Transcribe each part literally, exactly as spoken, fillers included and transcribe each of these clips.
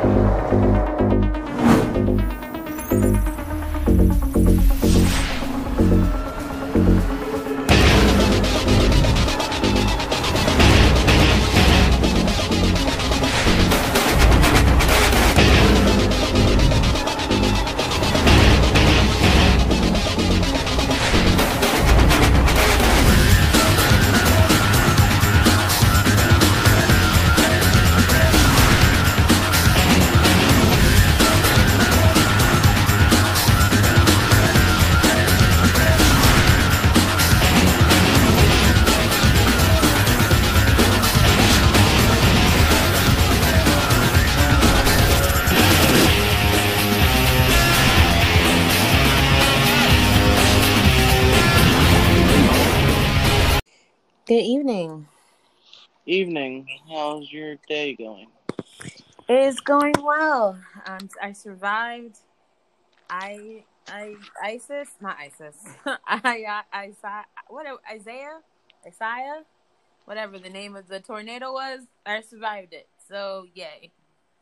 Good evening. Evening. How's your day going? It's going well. Um, I survived. I, I, ISIS, not ISIS. I, I, I, what? Isaiah, Isaiah, whatever the name of the tornado was. I survived it. So yay.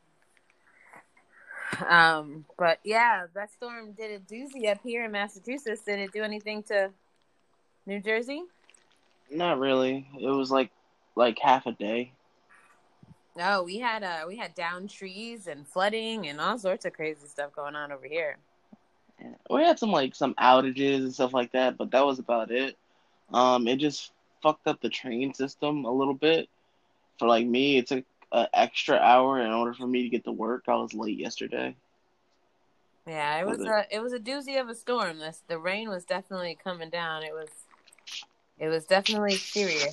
Um, but yeah, that storm did a doozy up here in Massachusetts. Did it do anything to New Jersey? Not really. It was like like half a day. No, we had uh we had downed trees and flooding and all sorts of crazy stuff going on over here. Yeah. We had some like some outages and stuff like that, but that was about it. Um, it just fucked up the train system a little bit. For like me, it took an extra hour in order for me to get to work. I was late yesterday. Yeah, it was it? a it was a doozy of a storm. This the rain was definitely coming down. It was it was definitely serious.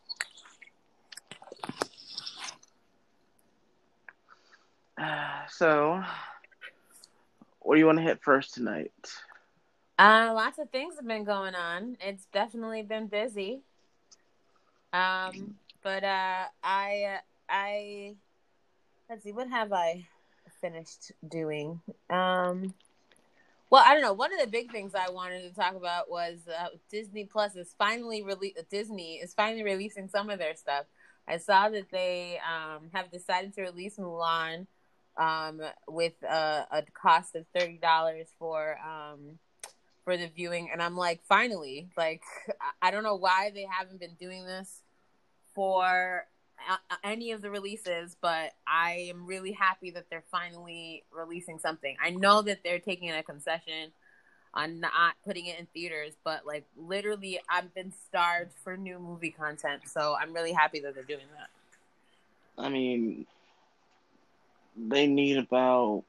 So, what do you want to hit first tonight? Uh, lots of things have been going on. It's definitely been busy. Um, but uh, I I let's see, what have I finished doing? Um, well, I don't know. One of the big things I wanted to talk about was uh, Disney Plus is finally rele- Disney is finally releasing some of their stuff. I saw that they um, have decided to release Mulan um, with a, a cost of thirty dollars for um, for the viewing, and I'm like, finally, like I don't know why they haven't been doing this for any of the releases, but I am really happy that they're finally releasing something. I know that they're taking a concession on not putting it in theaters, but like literally I've been starved for new movie content, so I'm really happy that they're doing that. I mean, they need about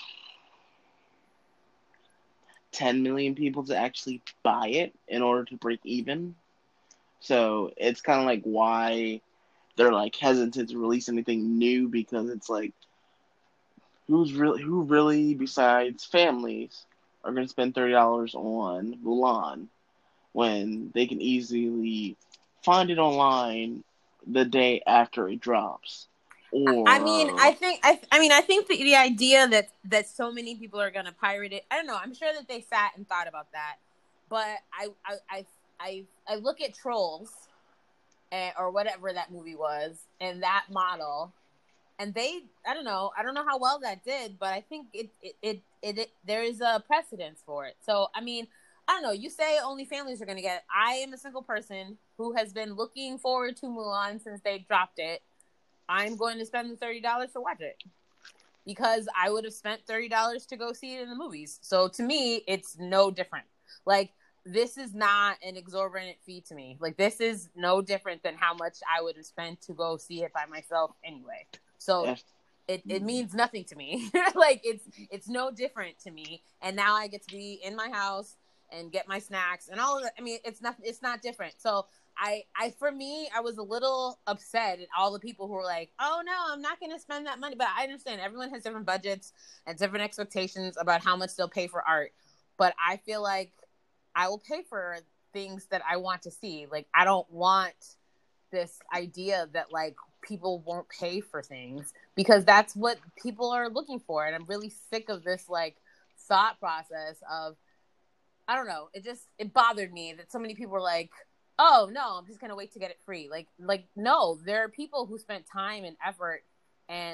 ten million people to actually buy it in order to break even. So it's kind of like why they're like hesitant to release anything new, because it's like, who's really who really besides families are going to spend thirty dollars on Mulan when they can easily find it online the day after it drops? Or I mean, I think I, I mean, I think the, the idea that that so many people are going to pirate it. I don't know. I'm sure that they sat and thought about that, but I I I I, I look at Trolls, and, or whatever that movie was, and that model, and they I don't know. I don't know how well that did, but I think it it it, it, it there is a precedence for it. So I mean, I don't know. You say only families are going to get it. I am a single person who has been looking forward to Mulan since they dropped it. I'm going to spend the thirty dollars to watch it because I would have spent thirty dollars to go see it in the movies. So to me, it's no different. Like, this is not an exorbitant fee to me. Like, this is no different than how much I would have spent to go see it by myself anyway. So if, it, it means nothing to me. Like, it's it's no different to me. And now I get to be in my house and get my snacks and all of that. I mean, it's not it's not different. So I, I, for me, I was a little upset at all the people who were like, oh no, I'm not going to spend that money. But I understand everyone has different budgets and different expectations about how much they'll pay for art. But I feel like I will pay for things that I want to see. Like, I don't want this idea that like people won't pay for things, because that's what people are looking for. And I'm really sick of this like thought process of, I don't know. It just, it bothered me that so many people were like, oh no, I'm just gonna wait to get it free. Like, like no, there are people who spent time and effort and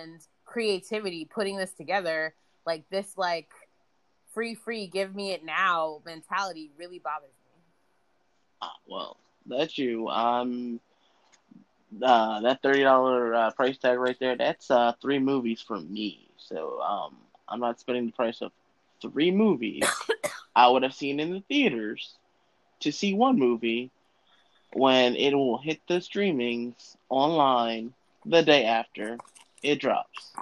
creativity putting this together. Like this, like free, free, give me it now mentality really bothers me. Ah, well, that's you. Um, uh, that thirty dollar uh, price tag right there. That's uh three movies for me. So um, I'm not spending the price of three movies I would have seen in the theaters to see one movie when it will hit the streamings online the day after it drops.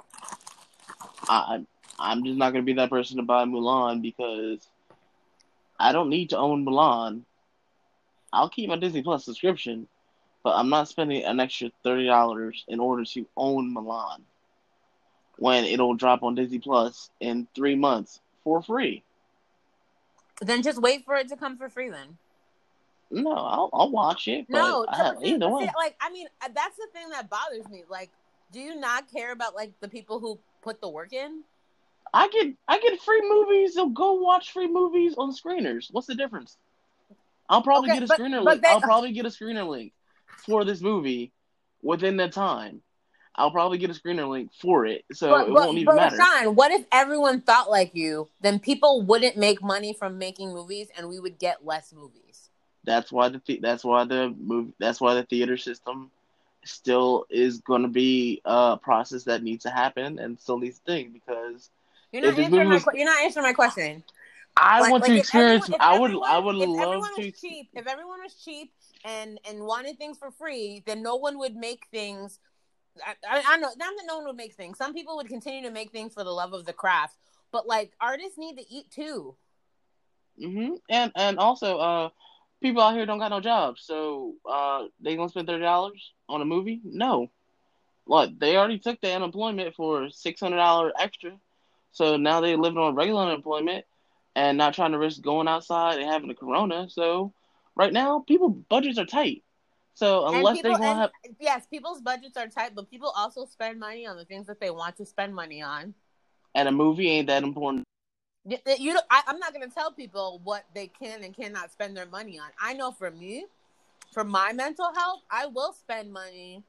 I, I'm just not going to be that person to buy Mulan because I don't need to own Mulan. I'll keep my Disney Plus subscription, but I'm not spending an extra thirty dollars in order to own Mulan when it'll drop on Disney Plus in three months for free. Then just wait for it to come for free then. No, I'll, I'll watch it, but No, I so, have, see, either see, way. like, I mean, that's the thing that bothers me. Like, do you not care about, like, the people who put the work in? I get I get free movies, so go watch free movies on screeners. What's the difference? I'll probably Okay, get a but, screener but link. they, I'll probably get a screener link for this movie within that time. I'll probably get a screener link for it, so but, it but, won't even but, matter. Rashawn, what if everyone thought like you? Then people wouldn't make money from making movies and we would get less movies. That's why the th- that's why the movie that's why the theater system still is going to be a process that needs to happen and still needs to think because You're if not this movie answering my, was, you're not answering my question. I Like, want like to if everyone, experience. if I would everyone, I would if love everyone was to. cheap, if everyone was cheap and and wanted things for free, then no one would make things. I, I, I know, not that no one would make things. Some people would continue to make things for the love of the craft, but like artists need to eat too. Mm-hmm. And and also, uh, people out here don't got no jobs, so uh, they gonna spend thirty dollars on a movie? No. What, they already took the unemployment for six hundred dollars extra, so now they living on regular unemployment and not trying to risk going outside and having a corona. So right now, people budgets are tight. So And unless people, they gonna and have, yes, people's budgets are tight, but people also spend money on the things that they want to spend money on. and a movie ain't that important. You, you I, I'm not going to tell people what they can and cannot spend their money on. I know for me, for my mental health, I will spend money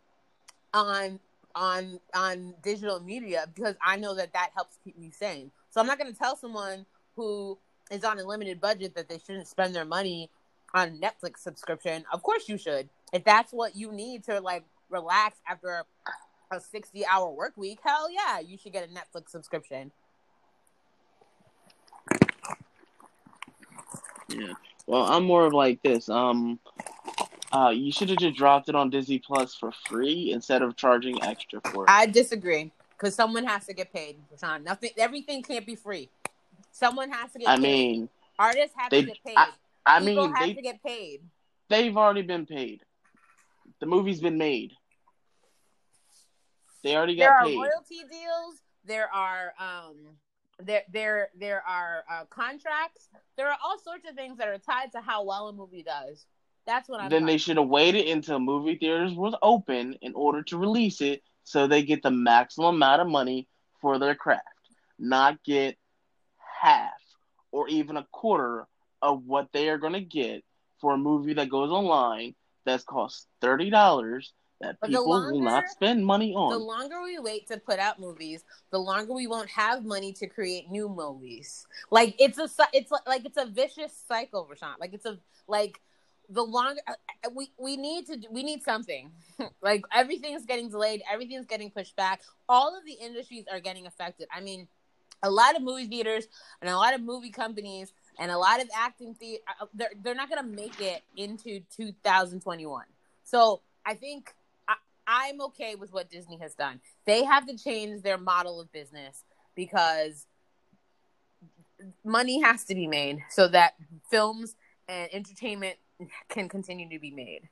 on on on digital media because I know that that helps keep me sane. So I'm not going to tell someone who is on a limited budget that they shouldn't spend their money on Netflix subscription. Of course you should. If that's what you need to like relax after a sixty hour work week, hell yeah, you should get a Netflix subscription. Yeah. Well, I'm more of like this. Um, uh, you should have just dropped it on Disney Plus for free instead of charging extra for it. I disagree because someone has to get paid. Sean. Nothing, everything can't be free. Someone has to get I paid. mean, Artists have to they. get I, paid. I People mean, have they to get paid. they've already been paid. The movie's been made. They already There got are paid. royalty deals. There are um, there there there are uh, contracts. There are all sorts of things that are tied to how well a movie does. That's what I'm Then they talking should have waited until movie theaters was open in order to release it so they get the maximum amount of money for their craft. Not get half or even a quarter of what they are going to get for a movie that goes online that's cost thirty dollars that But the people will longer not spend money the on. longer we wait to put out movies, the longer we won't have money to create new movies. Like it's a it's like it's a vicious cycle, Rashawn. Like it's a like the longer we we need to we need something. Like everything's getting delayed, everything's getting pushed back. All of the industries are getting affected. I mean, a lot of movie theaters and a lot of movie companies and a lot of acting theater they're they're not going to make it into two thousand twenty-one. So, I think I'm okay with what Disney has done. They have to change their model of business because money has to be made so that films and entertainment can continue to be made.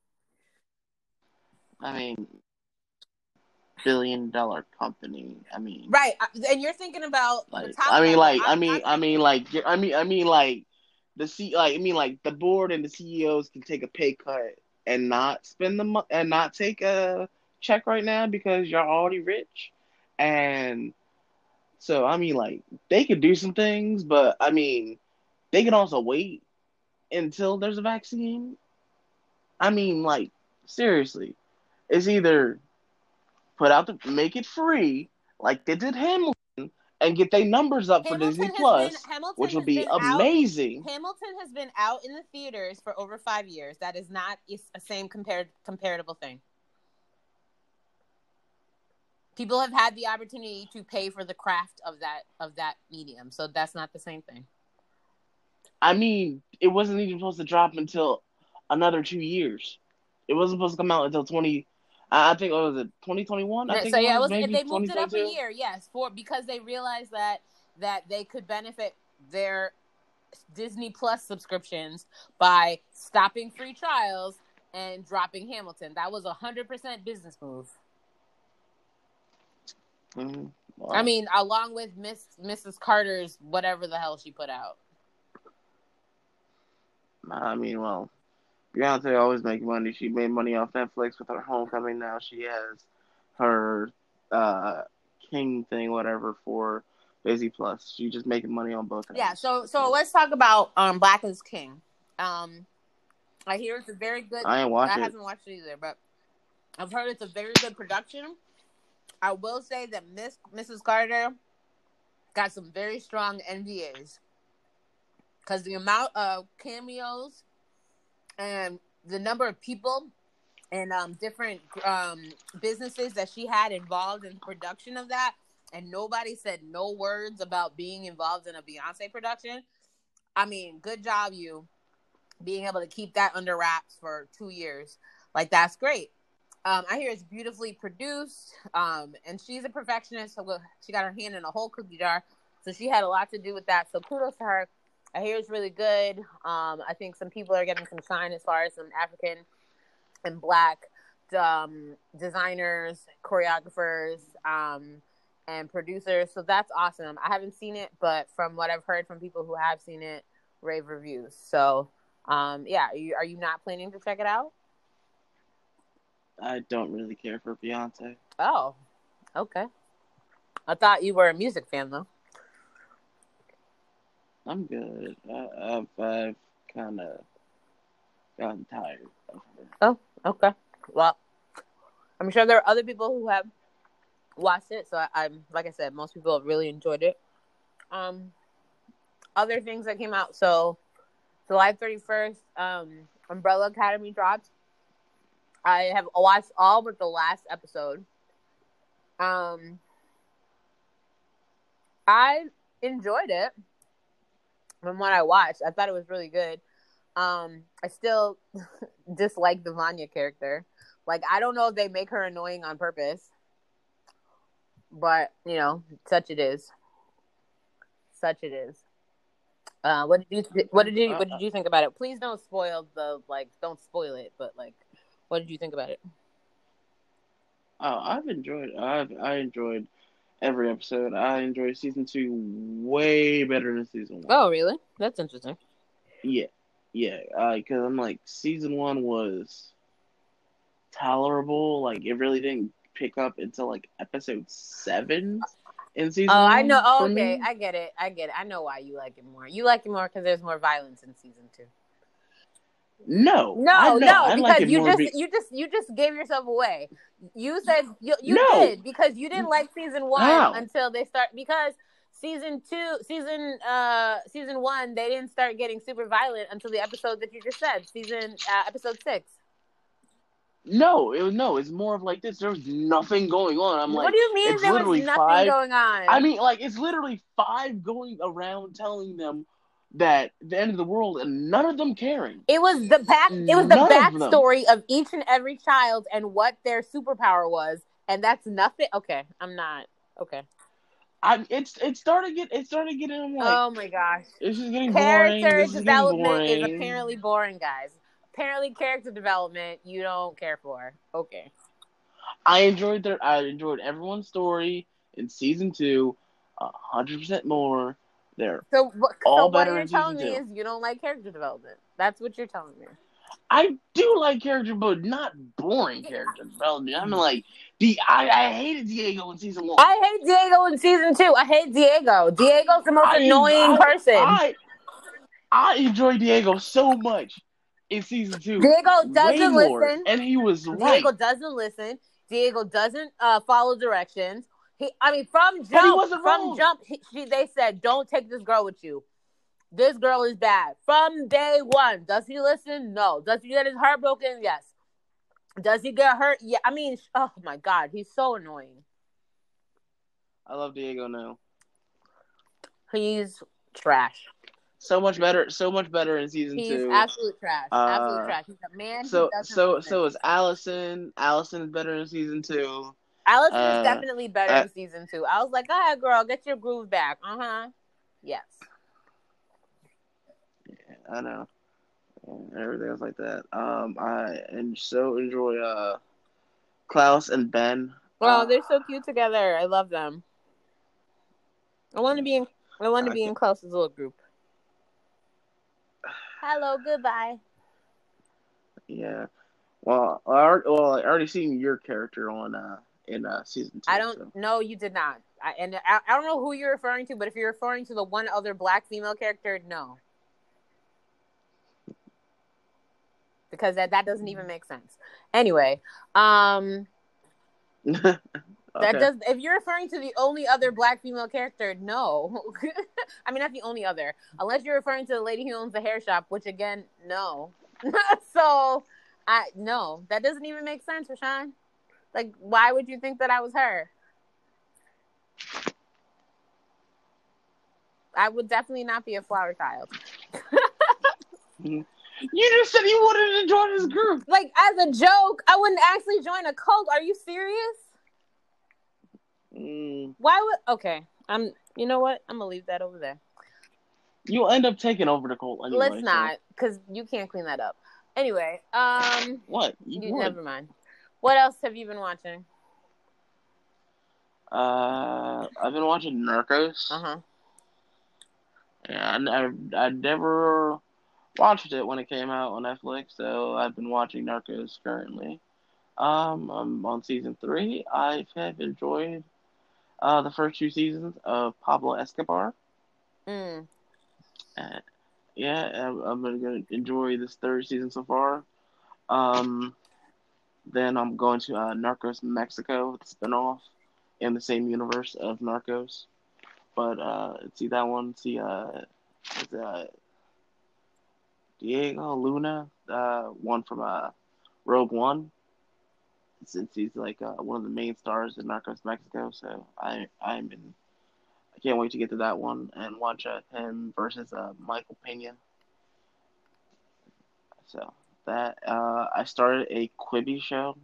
I mean, billion dollar company. I mean, right, and you're thinking about like, the top I mean, level. like, I I'm, mean, I'm I mean, like, I mean, I mean, like, the C, like, I mean, like, the board and the C E Os can take a pay cut and not spend the mo- and not take a check right now because you're already rich, and so I mean, like, they could do some things, but I mean, they can also wait until there's a vaccine. I mean, like, seriously, it's either put out the make it free like they did Hamilton, and get their numbers up for Disney Hamilton has been Plus, Hamilton which will has be been out. amazing. Hamilton has been out in the theaters for over five years. That is not a same compared comparable thing. People have had the opportunity to pay for the craft of that of that medium, so that's not the same thing. I mean, it wasn't even supposed to drop until another two years. It wasn't supposed to come out until twenty. I think what was it twenty twenty-one? I think so it yeah, was, it was maybe they moved it up a twenty twenty-two. year. Yes, for because they realized that that they could benefit their Disney Plus subscriptions by stopping free trials and dropping Hamilton. That was a hundred percent business move. Mm-hmm. Wow. I mean, along with Miss Missus Carter's whatever the hell she put out. I mean, well, Beyonce always makes money. She made money off Netflix with her Homecoming. Now she has her uh, King thing, whatever, for Disney Plus. She's just making money on both ends. Yeah. So, so let's talk about um, Black is King. Um, I hear it's a very good. I ain't watched I it. haven't watched it either, but I've heard it's a very good production. I will say that Miss Missus Carter got some very strong N D As because the amount of cameos and the number of people and um, different um, businesses that she had involved in production of that, and nobody said no words about being involved in a Beyonce production. I mean, good job, you being able to keep that under wraps for two years. Like, that's great. Um, I hear it's beautifully produced, um, and she's a perfectionist, so she got her hand in a whole cookie jar, so she had a lot to do with that, so kudos to her. I hear it's really good. Um, I think some people are getting some shine as far as some African and Black um, designers, choreographers, um, and producers, so that's awesome. I haven't seen it, but from what I've heard from people who have seen it, rave reviews. So, um, yeah, are you, are you not planning to check it out? I don't really care for Beyonce. Oh, okay. I thought you were a music fan, though. I'm good. I, I've, I've kind of gotten tired of her. Oh, okay. Well, I'm sure there are other people who have watched it. So I, I'm, like I said, most people have really enjoyed it. Um, other things that came out. So July thirty-first, um, Umbrella Academy dropped. I have watched all but the last episode. Um, I enjoyed it from what I watched. I thought it was really good. Um, I still dislike the Vanya character. Like, I don't know if they make her annoying on purpose, but you know, such it is. Such it is. Uh, what did you th- what did you what did you think about it? Please don't spoil the like don't spoil it, but like, what did you think about it? Oh, I've enjoyed. I've I enjoyed every episode. I enjoyed season two way better than season one. Oh, really? That's interesting. Yeah, yeah. Because uh, I'm like, season one was tolerable. Like, it really didn't pick up until like episode seven in season. Oh, one I know. Oh, for okay, me. I get it. I get it. I know why you like it more. You like it more because there's more violence in season two. No, no, I know. no, I because like it you more just be- you just you just gave yourself away. You said you you no. did because you didn't like season one How? until they start because season two, season uh season one they didn't start getting super violent until the episode that you just said, season uh, episode six. No, it was no. It's more of like this. There's nothing going on. I'm what like, what do you mean it's there literally was nothing five, going on? I mean, like, it's literally five going around telling them that the end of the world, and none of them caring. It was the back. It was None the of backstory of, of each and every child and what their superpower was, and that's nothing. Okay, I'm not okay. I it's it started get it started getting like, oh my gosh, it's just getting character boring. This development is, is apparently boring, guys. Apparently, character development you don't care for. Okay. I enjoyed their. I enjoyed everyone's story in season two, a hundred percent more. They're so. What, all so what better you're in telling season me two. is you don't like character development. That's what you're telling me. I do like character, but not boring character development. I mean, like the I, I hated Diego in season one. I hate Diego in season two. I hate Diego. Diego's the most I, annoying I, person. I I enjoy Diego so much in season two. Diego doesn't way more, listen, and he was Diego right. doesn't listen. Diego doesn't uh, follow directions. He, I mean, from But he jump, wasn't from wrong. jump, he, she, they said, "Don't take this girl with you. This girl is bad." From day one, does he listen? No. Does he get his heart broken? Yes. Does he get hurt? Yeah. I mean, oh my God, he's so annoying. I love Diego now. He's trash. So much better. So much better in season He's two. absolute trash. Absolute Uh, trash. He's a man who so doesn't so listen. so is Allison. Allison is better in season two. Allison is Uh, definitely better uh, in season two. I was like, "Go ahead, girl, get your groove back." Uh huh. Yes. yeah, I know. Everything else like that. Um, I and so enjoy uh Klaus and Ben. Well, Uh, they're so cute together. I love them. I want to be in. I want to I be in can't, Klaus's little group. Hello, goodbye. yeah. Well, I already, well, I already seen your character on uh in uh season I two. don't So know. You did not. I, and I, I don't know who you're referring to, but if you're referring to the one other black female character, no, because that that doesn't even make sense. Anyway, um, that okay. does. If you're referring to the only other black female character, no. I mean, not the only other, unless you're referring to the lady who owns the hair shop, which again, no. So, I no, that doesn't even make sense, Rashawn. Like, why would you think that I was her? I would definitely not be a flower child. You just said you wanted to join his group. Like, as a joke, I wouldn't actually join a cult. Are you serious? Mm. Why would? Okay, I'm. You know what? I'm gonna leave that over there. You'll end up taking over the cult anyway. Let's not, because you can't clean that up. Anyway, um, What? You, you, would. never mind. What else have you been watching? Uh, I've been watching Narcos. Uh huh. And I, I, I never watched it when it came out on Netflix, so I've been watching Narcos currently. Um, I'm on season three. I have enjoyed uh, the first two seasons of Pablo Escobar. Mm. Uh, yeah, I'm, I'm gonna enjoy this third season so far. Um, then I'm going to uh, Narcos Mexico, the spinoff in the same universe of Narcos. But uh, see that one, see uh, is, uh Diego Luna, uh, one from uh, Rogue One, since he's like uh, one of the main stars in Narcos Mexico. So I I'm in, I can't wait to get to that one and watch uh, him versus uh, Michael Pena. So that uh, I started a Quibi show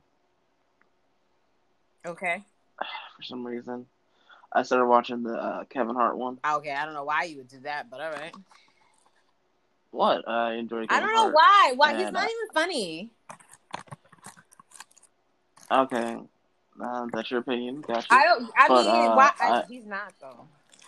Okay. for some reason. I started watching the uh, Kevin Hart one. Okay. I don't know why you would do that, but all right. What? I enjoy I Kevin don't know Hart. why. Why he's And not uh, even funny. okay, uh, that's your opinion. Gotcha. I don't. I But mean, why? uh, I, I, he's not though.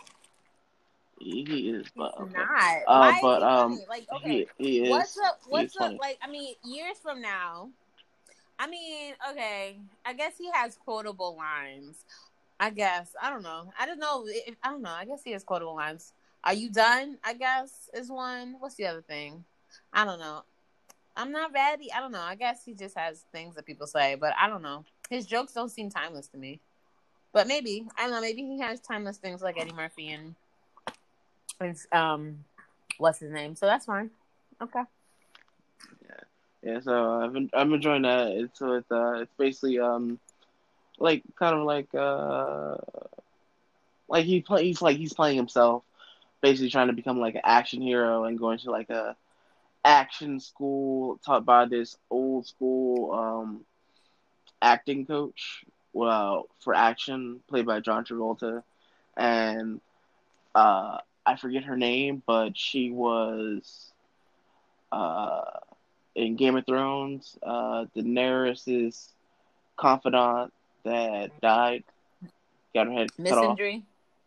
he is, He's but okay. not. Uh, Why is but he um, funny? Like, okay, he he what's is up? he What's is up? funny. Like, I mean, years from now. I mean, okay. I guess he has quotable lines. I guess I don't know. I don't know. If, I don't know. I guess he has quotable lines. Are you done? I guess is one. What's the other thing? I don't know. I'm not ready. I don't know. I guess he just has things that people say, but I don't know. His jokes don't seem timeless to me. But maybe I don't know. Maybe he has timeless things like Eddie Murphy and, and um, what's his name? So that's fine. Okay. Yeah, yeah. So I've been I'm enjoying that. It's so it's uh it's basically um like kind of like uh like he play he's like he's playing himself, basically trying to become like an action hero and going to like a action school taught by this old school um acting coach. Well, for action, played by John Travolta, and uh I forget her name, but she was uh in Game of Thrones, uh, Daenerys' confidant that died, got her head cut Miss off. Injury.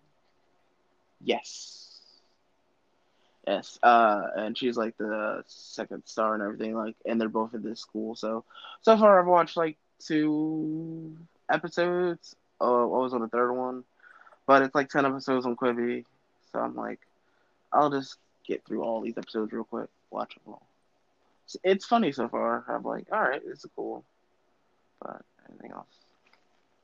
Yes, yes. Uh, and she's like the second star and everything. Like, and they're both at this school. So, so far I've watched like two episodes. Oh, I was on the third one, but it's like ten episodes on Quibi. So I'm like, I'll just get through all these episodes real quick, watch them all. It's funny so far. I'm like, all right, this is cool, but anything else?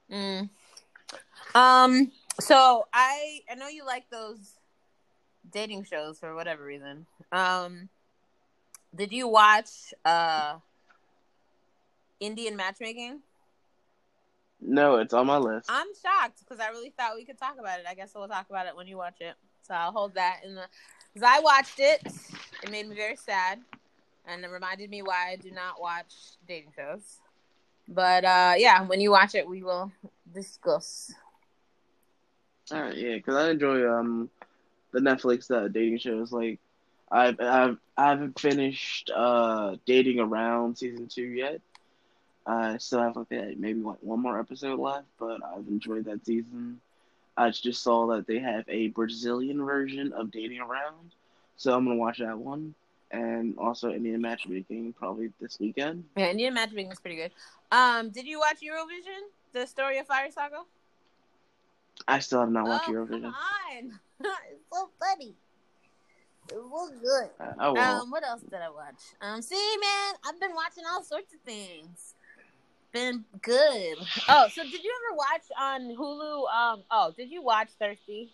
Mm. Um. So I I know you like those dating shows for whatever reason. Um. Did you watch uh Indian Matchmaking? No, it's on my list. I'm shocked because I really thought we could talk about it. I guess we'll talk about it when you watch it. So I'll hold that in the. Because I watched it, it made me very sad, and it reminded me why I do not watch dating shows. But uh, yeah, when you watch it, we will discuss. All right, yeah, because I enjoy um the Netflix uh, dating shows. Like, I've I've I haven't finished uh Dating Around season two yet. I still have like that, maybe like one more episode left, but I've enjoyed that season. I just saw that they have a Brazilian version of Dating Around, so I'm gonna watch that one, and also Indian Matchmaking probably this weekend. Yeah, Indian Matchmaking is pretty good. Um, did you watch Eurovision? The Story of Fire Saga? I still have not watched Oh, come Eurovision. on! It's so funny. It was good. Uh, oh well. Um, what else did I watch? Um, see, man, I've been watching all sorts of things. Been good. Oh, so did you ever watch on Hulu? Um, oh, did you watch Thirsty?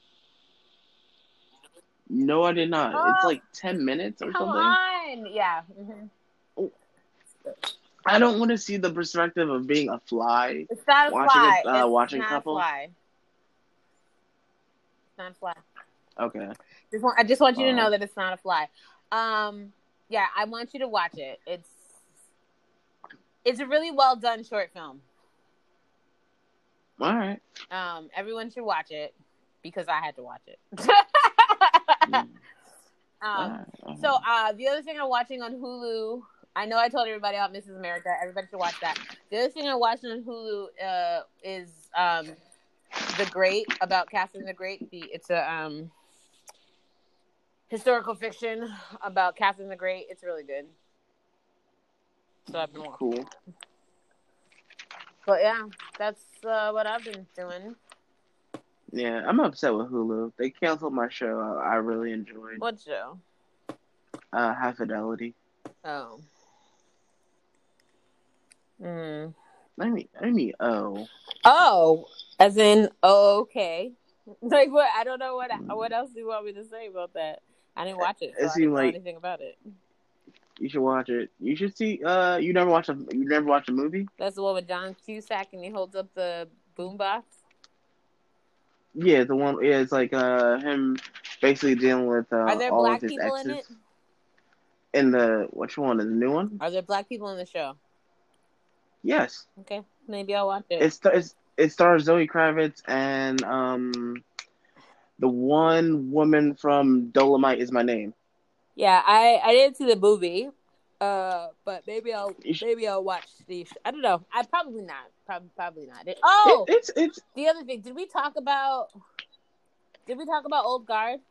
No, I did not. It's Oh, like ten minutes or come something. on. Yeah. Mm-hmm. I don't want to see the perspective of being a fly, It's not a watching fly. a uh, It's watching not a couple. fly. It's not a fly. Okay. Just want, I just want you to Uh, know that it's not a fly. Um, yeah, I want you to watch it. It's it's a really well done short film. all right. Um, everyone should watch it because I had to watch it. Mm. All um, right. All so right. uh, the other thing I'm watching on Hulu, I know I told everybody about Missus America. Everybody should watch that. The other thing I'm watching on Hulu uh, is um, The Great, about Catherine the Great. The it's a um, historical fiction about Catherine the Great. It's really good. So I've been watching. Cool. But yeah, that's uh, what I've been doing. Yeah, I'm upset with Hulu. They canceled my show. I, I really enjoyed. What show? Uh, High Fidelity. Oh. Mm. Let me. Let me. Oh. Oh, as in, oh, okay. Like what? I don't know what. Mm. What else do you want me to say about that? I didn't watch it, so It I seemed didn't know like anything about it. you should watch it. You should see. Uh, you never watched a. You never watched a movie? That's the one with John Cusack, and he holds up the boombox. Yeah, the one. Yeah, it's like uh him basically dealing with Are uh there all of black his people in it? exes. In the which one? The new one? Are there black people in the show? Yes. Okay, maybe I'll watch it. It's it's it stars Zoe Kravitz and um the one woman from Dolomite Is My Name. Yeah, I I didn't see the movie, uh, but maybe I'll You sh- maybe I'll watch the. sh- I don't know. I probably not. Probably probably not. It, It, oh, it's it's the other thing. Did we talk about? Did we talk about Old Guard?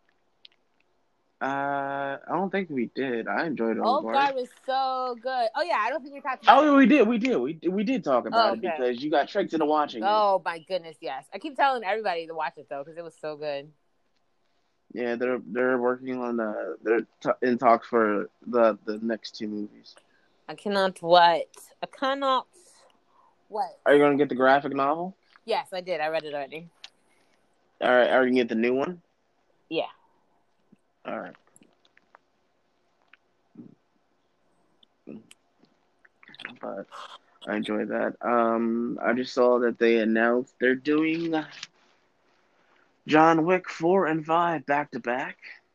uh I don't think we did. I enjoyed Old Old Guard. Guard was so good. Oh yeah, I don't think we talked about it. Oh, we did, we did, we we did talk Oh, about it okay. because you got tricked into watching it. Oh my goodness, yes. I keep telling everybody to watch it though because it was so good. Yeah, they're they're working on the they're t- in talks for the the next two movies. I cannot wait. I cannot wait. Are you gonna get the graphic novel? Yes, I did. I read it already. All right, are you gonna get the new one? Yeah. All right. But I enjoyed that. Um, I just saw that they announced they're doing John Wick four and five back to back.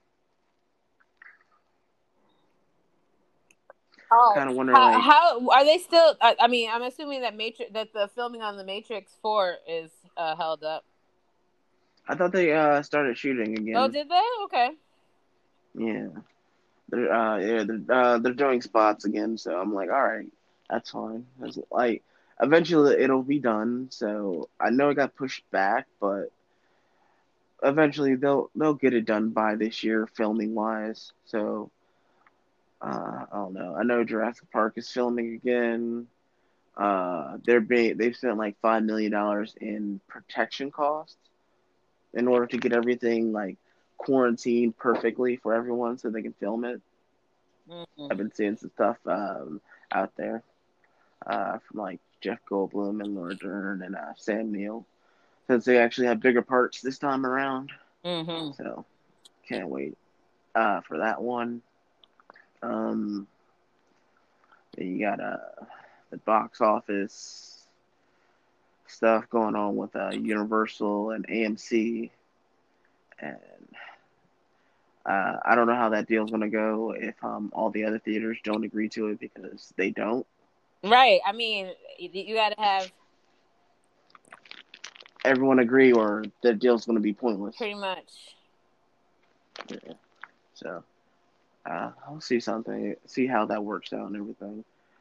Oh, Kind of wondering, how, like, how are they still? I, I mean, I'm assuming that Matrix, that the filming on the Matrix Four is uh, held up. I thought they uh started shooting again. Oh, did they? Okay. Yeah, they're uh yeah they're uh they're doing spots again. So I'm like, all right, that's fine. That's, like, eventually it'll be done. So I know it got pushed back, but eventually they'll they'll get it done by this year, filming wise. So uh, I don't know. I know Jurassic Park is filming again. Uh, they're being they've spent like five million dollars in protection costs in order to get everything like quarantined perfectly for everyone so they can film it. Mm-hmm. I've been seeing some stuff um, out there uh, from like Jeff Goldblum and Laura Dern and uh, Sam Neill, since they actually have bigger parts this time around. Mm-hmm. So can't wait uh, for that one. Um, you got uh, the box office stuff going on with uh, Universal and A M C, and uh, I don't know how that deal's gonna go if um, all the other theaters don't agree to it because they don't. Right. I mean, you, you got to have Everyone agree, or the deal's gonna be pointless. pretty much. Yeah. So uh, I'll see something, see how that works out and everything.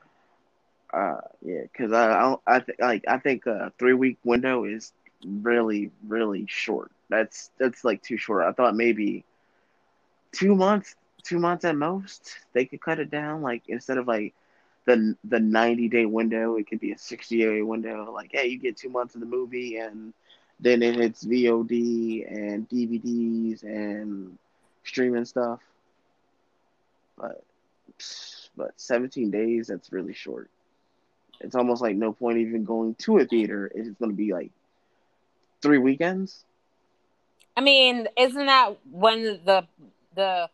Uh, yeah, because I I, I th- like I think a three week window is really really short. That's that's like too short. I thought maybe two months, two months at most. They could cut it down. Like instead of like the the ninety day window, it could be a sixty day window. Like hey, you get two months of the movie, and then it hits V O D and D V Ds and streaming stuff. But but seventeen days, that's really short. It's almost like no point even going to a theater if it's going to be like three weekends. I mean, isn't that when the the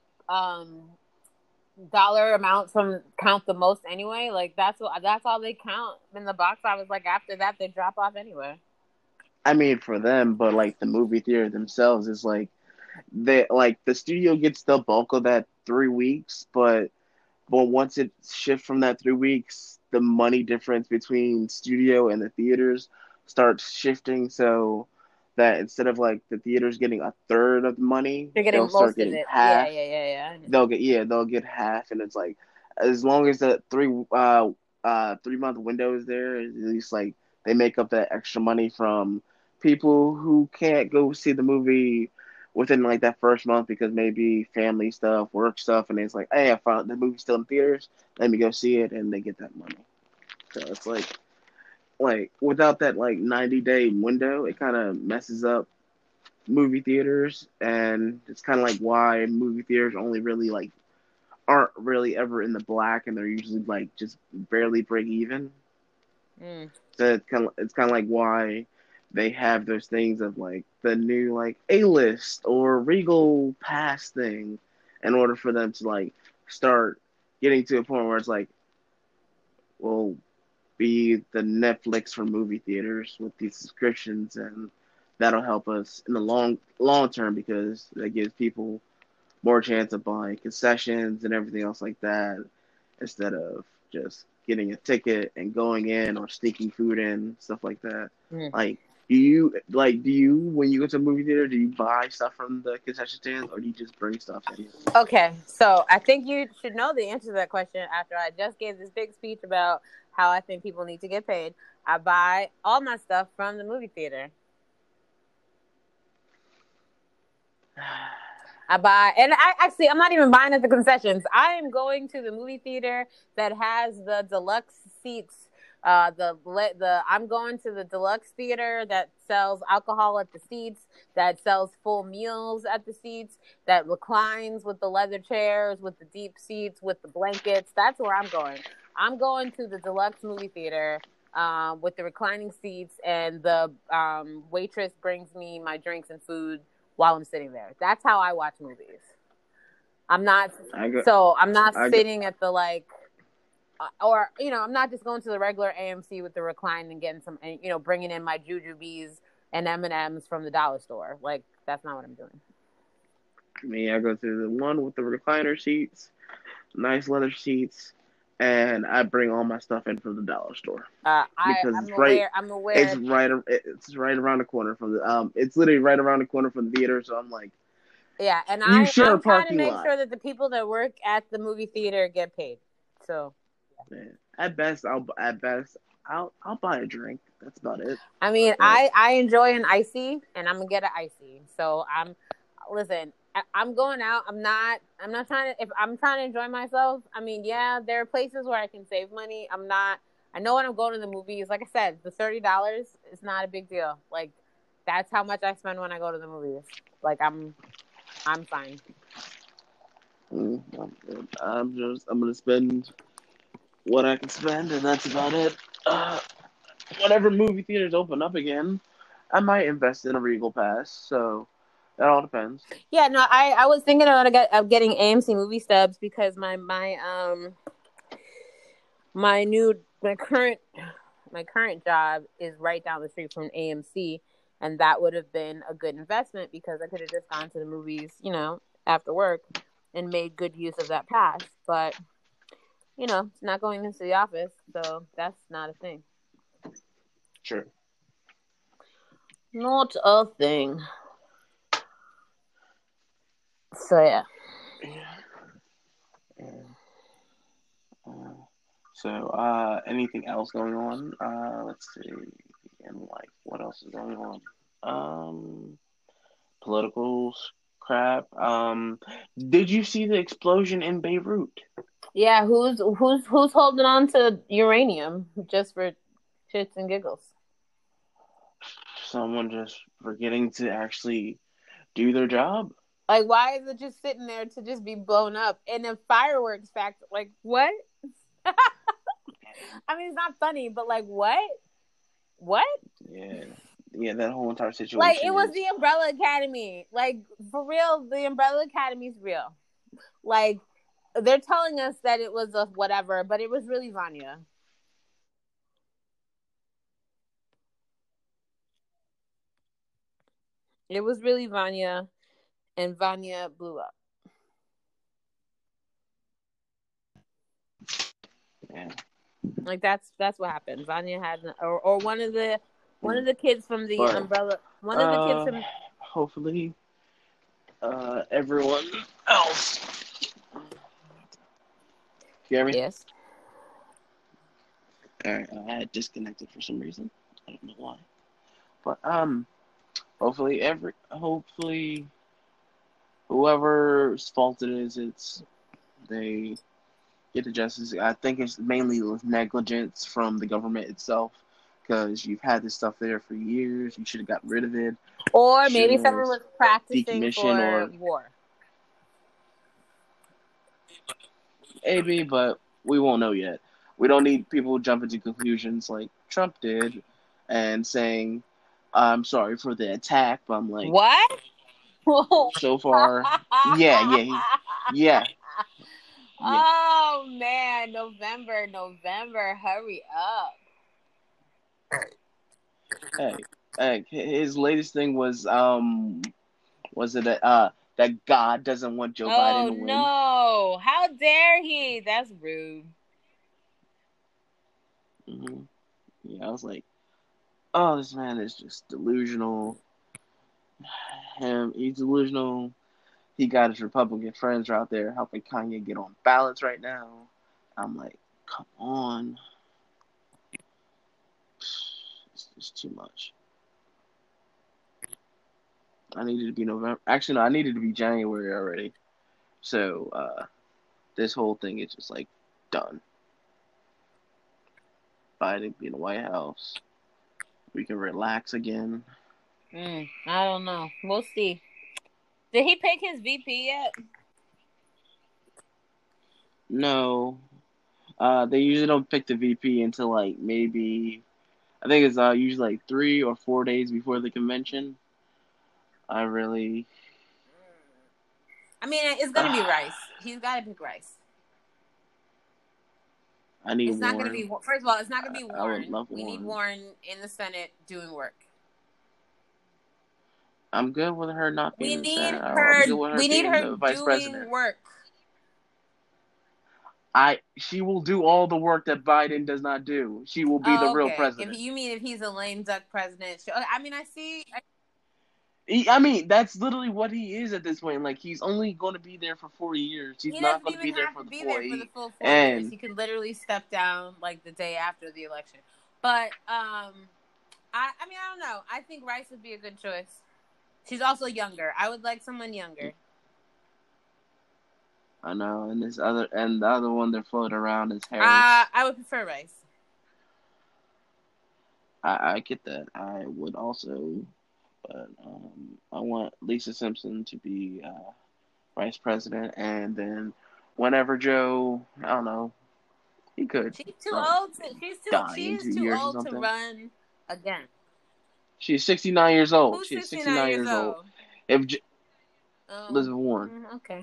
um dollar amounts from count the most anyway? Like that's what that's all they count in the box office. Like after that, they drop off anyway. I mean, for them, but like the movie theater themselves is like they like the studio gets the bulk of that three weeks, but but once it shifts from that three weeks, the money difference between studio and the theaters starts shifting. So that instead of like the theaters getting a third of the money, They're they'll getting start most of getting it. Yeah, half. yeah, yeah, yeah. They'll get yeah, they'll get half, and it's like as long as the three uh uh three month window is there, at least like they make up that extra money from people who can't go see the movie within like that first month because maybe family stuff, work stuff, and it's like, hey, I found the movie's still in theaters. Let me go see it, and they get that money. So it's like, like without that like ninety day window, it kind of messes up movie theaters, and it's kind of like why movie theaters only really like aren't really ever in the black, and they're usually like just barely break even. Mm. So it's kind of it's kind of like why they have those things of like the new like A list or Regal Pass thing, in order for them to like start getting to a point where it's like, well, be the Netflix for movie theaters with these subscriptions, and that'll help us in the long long term because that gives people more chance of buying concessions and everything else like that instead of just getting a ticket and going in or sneaking food in, stuff like that. Mm. Like, do you like do you when you go to a movie theater, do you buy stuff from the concession stand or do you just bring stuff in? Okay, so I think you should know the answer to that question after I just gave this big speech about how I think people need to get paid. I buy all my stuff from the movie theater. I buy, and I actually, I'm not even buying at the concessions. I am going to the movie theater that has the deluxe seats. Uh, the the I'm going to the deluxe theater that sells alcohol at the seats, that sells full meals at the seats, that reclines with the leather chairs, with the deep seats, with the blankets. That's where I'm going. I'm going to the deluxe movie theater um, with the reclining seats, and the um, waitress brings me my drinks and food while I'm sitting there. That's how I watch movies. I'm not I go, so I'm not I go, sitting at the like, uh, or you know, I'm not just going to the regular A M C with the recline and getting some, and you know, bringing in my Jujubes and M and M's from the dollar store. Like that's not what I'm doing. me, I go to the one with the recliner seats, nice leather seats, and I bring all my stuff in from the dollar store Uh, I because I'm it's right. aware. I'm It's aware. right. It's right around the corner from the. Um, it's literally right around the corner from the theater. So I'm like, Yeah, and you I share a I'm trying to parking make lot. sure that the people that work at the movie theater get paid. So. Man, at best, I'll at best I'll I'll buy a drink. That's about it. I mean, But I I enjoy an icy, and I'm gonna get an icy. So I'm listen. I, I'm going out. I'm not. I'm not trying to. If I'm trying to enjoy myself, I mean, yeah, there are places where I can save money. I'm not. I know when I'm going to the movies. Like I said, the thirty dollars is not a big deal. Like that's how much I spend when I go to the movies. Like I'm, I'm fine. mm, I'm, I'm just I'm gonna spend what I can spend, and that's about it. uh, whenever movie theaters open up again, I might invest in a Regal Pass. So that all depends. Yeah, no, I, I was thinking about get, of getting A M C movie stubs because my my um my new my current my current job is right down the street from A M C, and that would have been a good investment because I could have just gone to the movies, you know, after work and made good use of that pass. But you know, it's not going into the office, so that's not a thing. Sure. Not a thing. So yeah. Yeah. Uh, so, uh, anything else going on? Uh, let's see. And like, what else is going on? Um, political crap. Um, did you see the explosion in Beirut? Yeah, who's who's who's holding on to uranium just for shits and giggles? Someone just forgetting to actually do their job. Like, why is it just sitting there to just be blown up in a fireworks factory? Like, what? I mean, it's not funny, but like, what? What? Yeah, yeah. That whole entire Like, it situation was is. the Umbrella Academy. Like, for real, the Umbrella Academy's real. Like, they're telling us that it was a whatever, but it was really Vanya. It was really Vanya, and Vanya blew up. Yeah. Like that's that's what happened. Vanya had, or or one of the one Yeah. of the kids from the But Umbrella, one of the kids uh, from. hopefully, uh, everyone else. You hear me? Yes. Alright, I had disconnected for some reason. I don't know why. But um, hopefully every hopefully whoever's fault it is, it's they get the justice. I think it's mainly with negligence from the government itself, because you've had this stuff there for years. You should have got rid of it. Or Should maybe have someone was practicing decommissioned for or war. A B, but we won't know yet. We don't need people jumping to conclusions like Trump did and saying, "I'm sorry for the attack," but I'm like, What? so far, yeah, yeah, he, yeah, yeah. Oh man, November, November, hurry up. Hey, hey, his latest thing was um, was it a, uh that God doesn't want Joe Biden Oh to win? no, how dare he? That's rude. hmm Yeah, I was like, oh, this man is just delusional. Him, he's delusional. He got his Republican friends out there helping Kanye get on ballots right now. I'm like, come on. It's just too much. I needed to be November. Actually, no, I needed to be January already. So, uh, this whole thing is just like done. Biden be in the White House. We can relax again. Mm, I don't know. We'll see. Did he pick his V P yet? No, uh, they usually don't pick the V P until like maybe I think it's uh, usually like three or four days before the convention. I really, I mean, it's gonna uh, be Rice. He's got to pick Rice. I need It's not gonna Warren. be. First of all, it's not gonna I, be I would Warren. love We need Warren. Warren in the Senate doing work. I'm good with her not being We in the need Senate. I'm her. good with her We need being her the vice doing president. work. I she will do all the work that Biden does not do. She will be the Oh, real okay. If president. you mean if he's a lame duck president, sure. I mean, I see. I, He, I mean, that's literally what he is at this point. Like he's only going to be there for four years. He's he not doesn't going to even be there have for to the be four. there for the He, full four years. and He can literally step down like the day after the election. But um, I, I mean, I don't know. I think Rice would be a good choice. She's also younger. I would like someone younger. I know, and this other and the other one they're floating around is Uh, Harris. I would prefer Rice. I, I get that. I would also, but um, I want Lisa Simpson to be uh, vice president, and then whenever Joe, I don't know, He could. She's too Uh, old. To, she's too. die in She's two too years or old to something. run again. She's sixty-nine years old. Who's She's sixty-nine sixty-nine years years old. old? If J- Oh, Elizabeth Warren. mm, okay.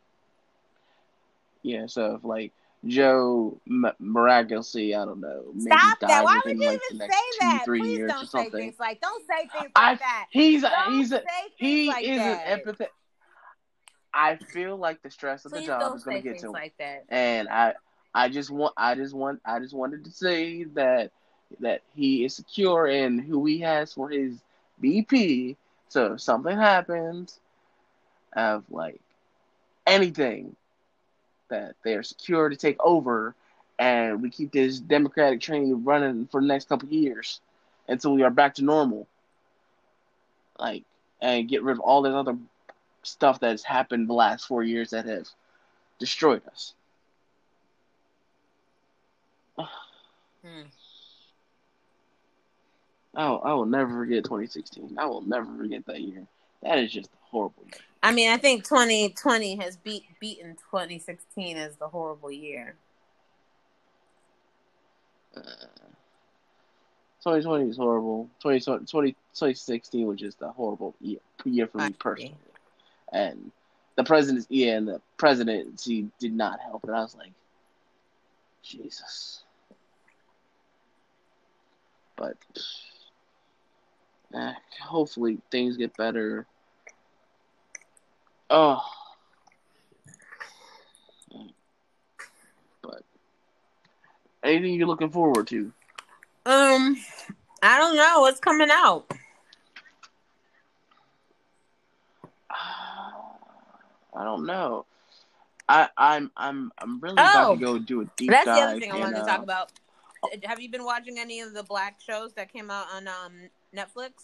Yeah, so if like Joe m- miraculously, I don't know, maybe Stop that. died Why would within you like the even next say two, that? three Please years or don't say something. things like. Don't say things I like that. he's a, Don't he's a say things he like is an that. empathetic. I feel like the stress of the Please job don't is going say to get things to him, like that. and I I just want I just want I just wanted to say that that he is secure in who he has for his B P. So if something happens, of like anything, that they're secure to take over, and we keep this Democratic train running for the next couple of years until we are back to normal. Like, and get rid of all this other stuff that's happened the last four years that have destroyed us. Hmm. I will, I will never forget twenty sixteen. I will never forget that year. That is just a horrible year. I mean, I think twenty twenty has beat beaten twenty sixteen as the horrible year. Uh, twenty twenty is horrible. twenty, twenty, twenty sixteen was just a horrible year, year for me personally. And the president's yeah, and the presidency did not help. And I was like, Jesus. But eh, hopefully things get better. Oh. But anything you're looking forward to? Um, I don't know what's coming out. I don't know. I, I'm I'm I'm really oh, about to go do a deep that's dive. the other thing I in, wanted to uh, talk about. Have you been watching any of the Black shows that came out on um, Netflix?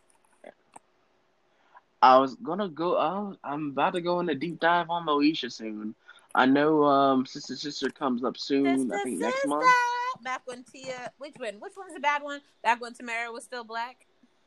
I was gonna go. Uh, I'm about to go in a deep dive on Moesha soon. I know um, Sister Sister comes up soon. Sister, I think sister. next month. Back when Tia, which one? Which one's the bad one? Back when Tamara was still black.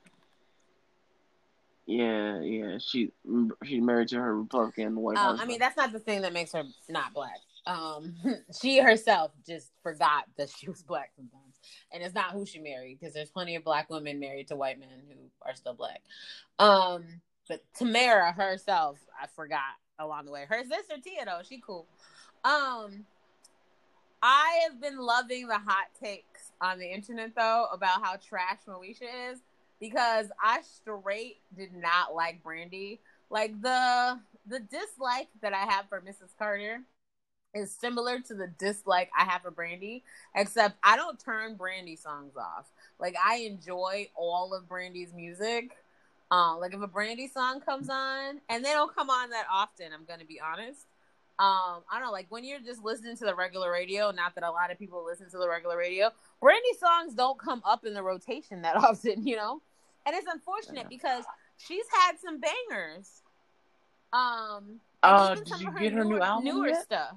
Yeah, yeah. She she's married to her Republican white Uh, husband. I mean, that's not the thing that makes her not black. Um, she herself just forgot that she was black sometimes, and it's not who she married, because there's plenty of black women married to white men who are still black. Um, but Tamara herself, I forgot along the way. Her sister Tia, though, she cool. Um, I have been loving the hot takes on the internet though about how trash Moesha is, because I straight did not like Brandy. Like the the dislike that I have for Missus Carter is similar to the dislike I have for Brandy, except I don't turn Brandy songs off. Like, I enjoy all of Brandy's music. Um, like if a Brandy song comes on, and they don't come on that often, I'm gonna be honest. Um, I don't know, like when you're just listening to the regular radio, not that a lot of people listen to the regular radio, Brandy songs don't come up in the rotation that often, you know? And it's unfortunate because she's had some bangers. Um, uh, did you get her newer, new album newer yet? stuff.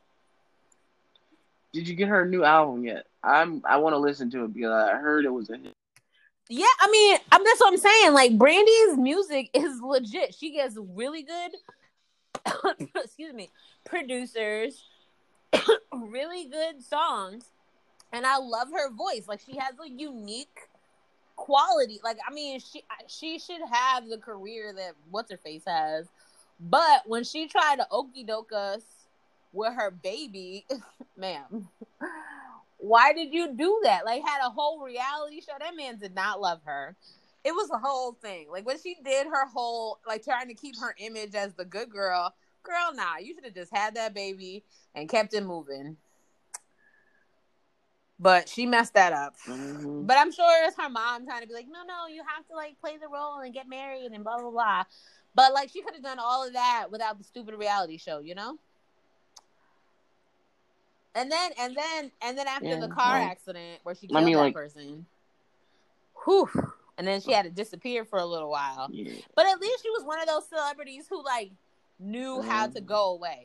Did you get her new album yet? I'm I want to listen to it because I heard it was a hit. Yeah, I mean, I'm that's what I'm saying. Like, Brandy's music is legit. She gets really good excuse me, producers, really good songs, and I love her voice. Like, she has a unique quality. Like, I mean, she she should have the career that what's her face has, but when she tried to okey doke us with her baby, ma'am, why did you do that? Like, had a whole reality show. That man did not love her. It was a whole thing. Like, when she did her whole, like, trying to keep her image as the good girl, girl, nah, you should have just had that baby and kept it moving. But she messed that up. Mm-hmm. But I'm sure it's her mom trying to be like, no, no, you have to, like, play the role and get married and blah, blah, blah. But, like, she could have done all of that without the stupid reality show, you know? And then, and then, and then after Yeah, the car well, accident where she killed I mean, that like, person, whew, and then she had to disappear for a little while. Yeah. But at least she was one of those celebrities who, like, knew um, how to go away.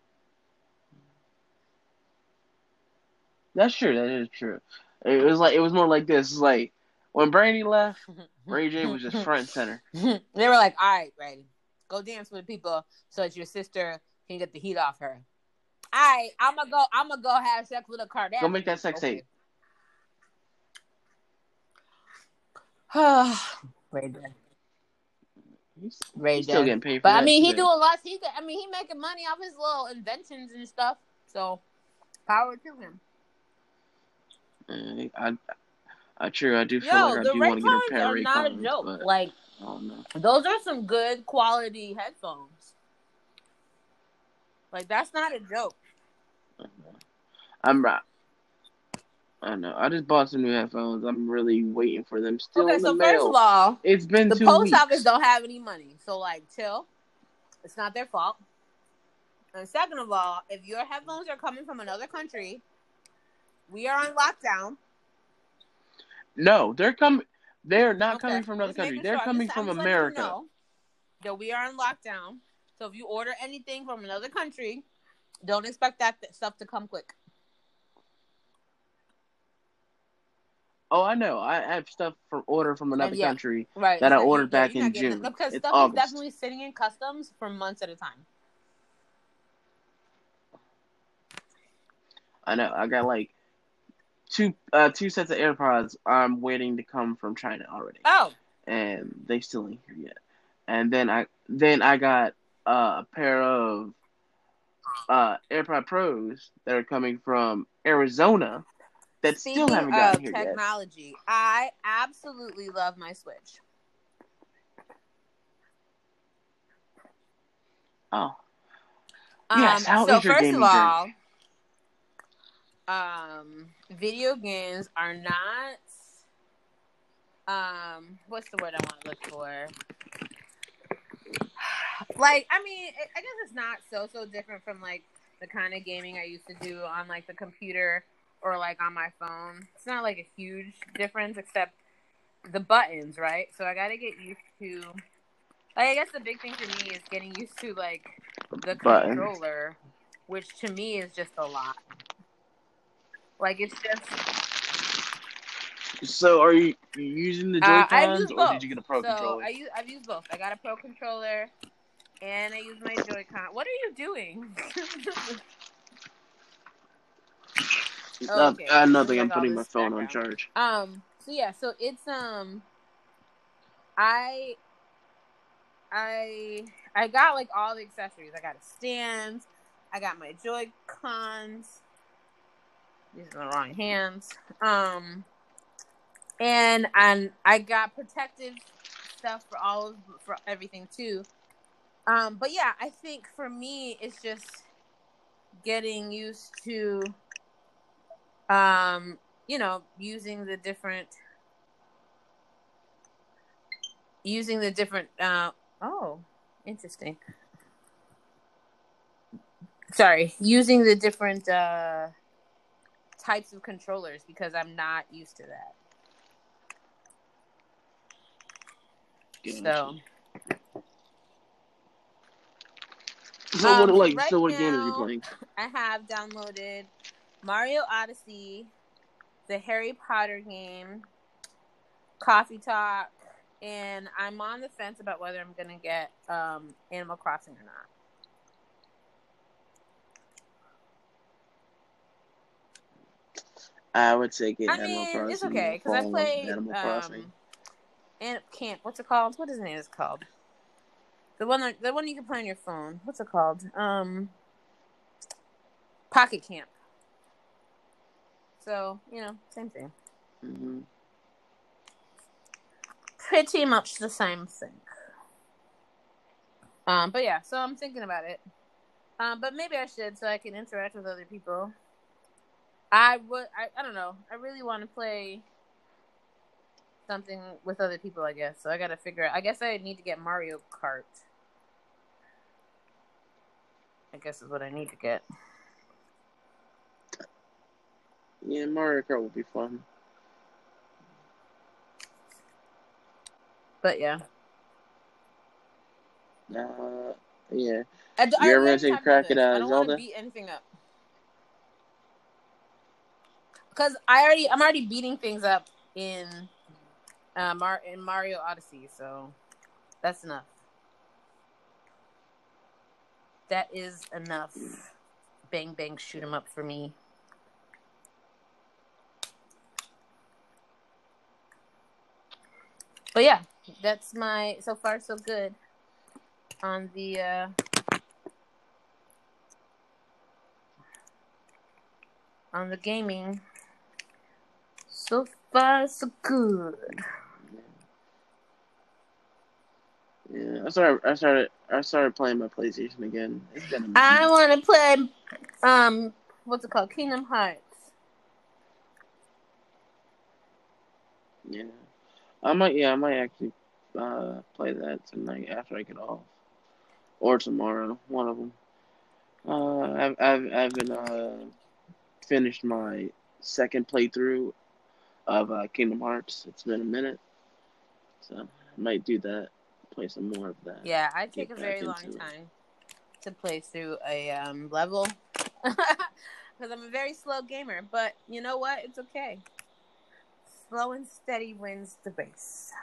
That's true. That is true. It was like it was more like this. It's like when Brandy left, Ray J was just front and center. They were like, "All right, Brandy, go dance with people so that your sister can get the heat off her." I I'm gonna go. I'm gonna go have sex with a Kardashian. Go make that sex okay. tape. Ray J. He's, Ray he's J. still getting paid for but that. I mean, he today. do a lot. He, I mean, he making money off his little inventions and stuff. So, power to him. Uh, I, I, true. I do feel Yo, like I the do want to get a pair Raycons of are not a Raycons, joke. but Like, I don't know. those are some good quality headphones. Like, that's not a joke. I'm right. I know. I just bought some new headphones. I'm really waiting for them still okay, in the so mail. first of all, it's been the two post weeks. office don't have any money. So, like, chill. It's not their fault. And second of all, if your headphones are coming from another country, we are on lockdown. No, they're coming. They're not okay. coming from another just country. Sure. They're coming just, from I'm America. You know that we are on lockdown. So if you order anything from another country, don't expect that stuff to come quick. Oh, I know. I have stuff from order from another yeah, country right. that I So ordered you, yeah, back in June. It. Because it's stuff August. is definitely sitting in customs for months at a time. I know. I got like two uh, two sets of AirPods. I'm waiting to come from China already. Oh, and they still ain't here yet. And then I then I got uh, a pair of uh, AirPod Pros that are coming from Arizona that Speaking still haven't gotten of here technology, yet. I absolutely love my Switch. Oh. Yes, um, how so is your first gaming of all, journey? Um, video games are not. Um, what's the word I want to look for? Like, I mean, I guess it's not so so different from like the kind of gaming I used to do on like the computer or like on my phone. It's not like a huge difference, except the buttons, right? So I got to get used to. Like, I guess the big thing for me is getting used to like the Buttons. controller, which to me is just a lot. Like, it's just. So, are you, you using the Joy-Cons, uh, or did you get a Pro so controller? I use, I've used both. I got a Pro controller, and I use my Joy-Con. What are you doing? okay. Uh, nothing. I'm putting my phone background. on charge. Um. So yeah. So it's um. I. I I got like all the accessories. I got a stand. I got my Joy-Cons. These are the wrong hands. Um. And and I got protective stuff for all of for everything too. Um, but yeah, I think for me it's just getting used to um, you know, using the different using the different uh oh, interesting. Sorry, using the different uh types of controllers because I'm not used to that. So, so um, what like right so what now, games are you playing? I have downloaded Mario Odyssey, the Harry Potter game, Coffee Talk, and I'm on the fence about whether I'm gonna get um, Animal Crossing or not. I would say get I Animal mean, Crossing. It's okay because I play Animal Crossing. Um, and Camp. What's it called? What is the name? It's called the one. That, the one you can play on your phone. What's it called? Um, Pocket Camp. So you know, same thing. Mm-hmm. Pretty much the same thing. Um, but yeah, so I'm thinking about it. Um, but maybe I should so I can interact with other people. I would. I, I don't know. I really want to play something with other people, I guess. So I got to figure out. I guess I need to get Mario Kart. I guess is what I need to get. Yeah, Mario Kart will be fun. But yeah. Uh, yeah. I, do, you I, ever gonna take a crack at uh, I don't Zelda? want to beat anything up. Because I already, I'm already beating things up in, uh, Mar- in Mario Odyssey, so that's enough. That is enough. bang bang shoot 'em up for me. But yeah, that's my so far so good on the uh, on the gaming. So far so good. Yeah, I started. I started. I started playing my PlayStation again. It's been. A I want to play. Um, what's it called? Kingdom Hearts. Yeah, I might. Yeah, I might actually uh, play that tonight after I get off, or tomorrow. One of them. Uh, I've I've I've been uh finished my second playthrough of uh, Kingdom Hearts. It's been a minute, so I might do that. Play some more of that. Yeah, I take Get a back very into long it. time to play through a um, level because I'm a very slow gamer. But you know what? It's okay. Slow and steady wins the race.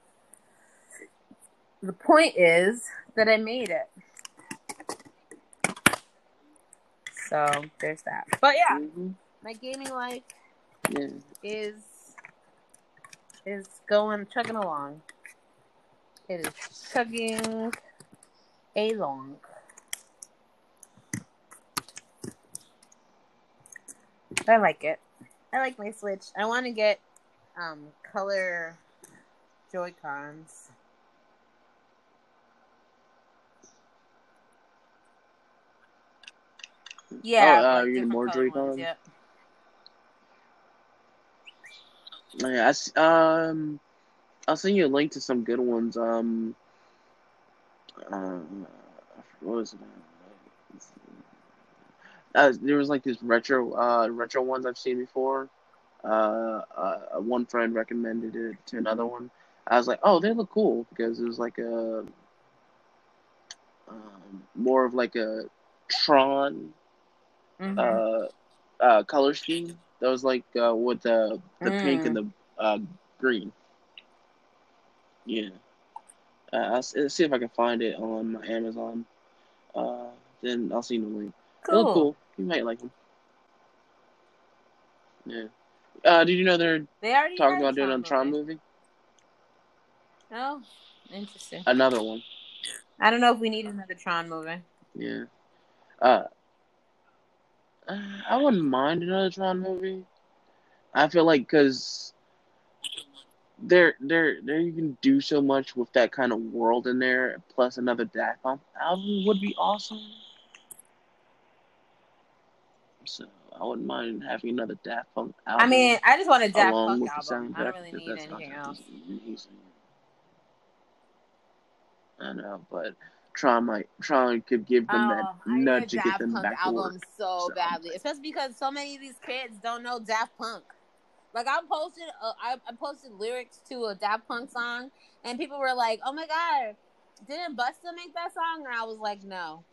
The point is that I made it. So there's that. But yeah, Mm-hmm. my gaming life Yeah. is is going chugging along. It is chugging along. I like it. I like my Switch. I want to get um, color Joy-Cons. Yeah, Oh, uh, like you need different more color ones. Joy-Cons? Yep. Yeah, I s- um, I'll send you a link to some good ones. Um, uh, what was it? Uh, there was like this retro, uh, retro ones I've seen before. Uh, uh, one friend recommended it to another one. I was like, oh, they look cool because it was like a, um, more of like a Tron, Mm-hmm. uh, uh, color scheme. That was like uh, with the the pink and Mm. the uh, green. Yeah. Uh, I'll s- see if I can find it on my Amazon. Uh, then I'll see you the link. They look Cool. cool. You might like them. Yeah. Uh, did you know they're They already talking had a about doing a Tron Tron movie. movie? Oh, interesting. Another one. I don't know if we need another Tron movie. Yeah. Uh, I wouldn't mind another Tron movie. I feel like because there, there, there, you can do so much with that kind of world in there. Plus, another Daft Punk album would be awesome. So I wouldn't mind having another Daft Punk I mean, album I just want a Daft along Punk with the album. I don't soundtrack really because need that anything soundtrack else. is amazing. I know, but Tron might Tron could give them that Oh, I need a nudge to get Daft them Punk back to album work. so So I'm badly, especially because so many of these kids don't know Daft Punk. Like I posted, uh, I, I posted lyrics to a Daft Punk song, and people were like, "Oh my god, didn't Busta make that song?" And I was like, "No,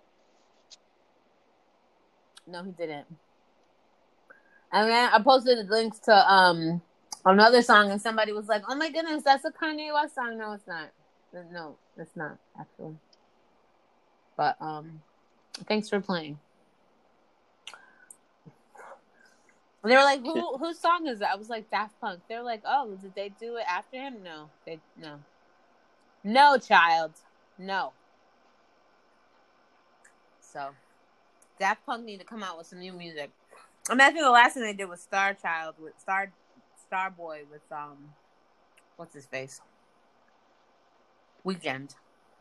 no, he didn't." And then I posted links to um another song, and somebody was like, "Oh my goodness, that's a Kanye West song." No, it's not. No, it's not actually. But um, thanks for playing. And they were like, "Who whose song is that?" I was like, "Daft Punk." They're like, "Oh, did they do it after him?" No, they no, no, child, no. So Daft Punk need to come out with some new music. I mean, I think the last thing they did was Star Child with Star Starboy with um, what's his face? Weekend.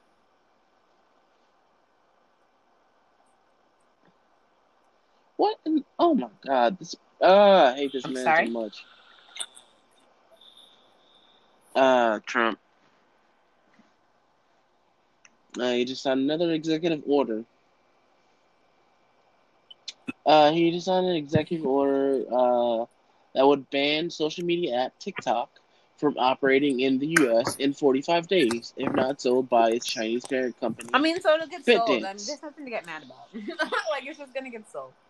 what? In, oh my God! This uh, I hate this I'm man so sorry. much. Uh, Trump. Uh, he just signed another executive order. Uh, he just signed an executive order uh, that would ban social media app TikTok from operating in the U S in forty-five days, if not sold by its Chinese parent company, I mean, so it'll get sold. I mean, ByteDance. there's nothing to get mad about. Like, it's just gonna get sold.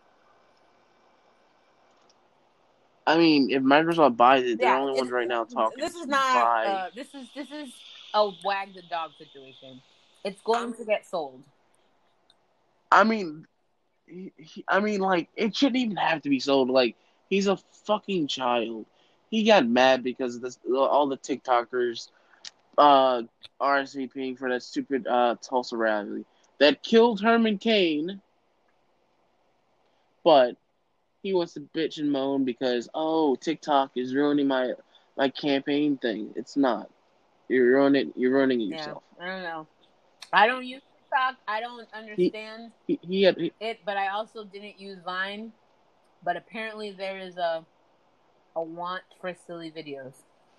I mean, if Microsoft buys it, they're the Yeah, only it, ones right now talking this is to not. buy. Uh, this is this is a wag the dog situation. It's going to get sold. I mean, he, he, I mean, like, it shouldn't even have to be sold. Like, he's a fucking child. He got mad because of this, all the TikTokers uh, RSVPing for that stupid uh, Tulsa rally that killed Herman Cain, but he wants to bitch and moan because, oh, TikTok is ruining my my campaign thing. It's not. You're ruining you're ruining it Yeah, yourself. I don't know. I don't use TikTok. I don't He understand he, he had he, it, but I also didn't use Vine. But apparently there is a a want for silly videos.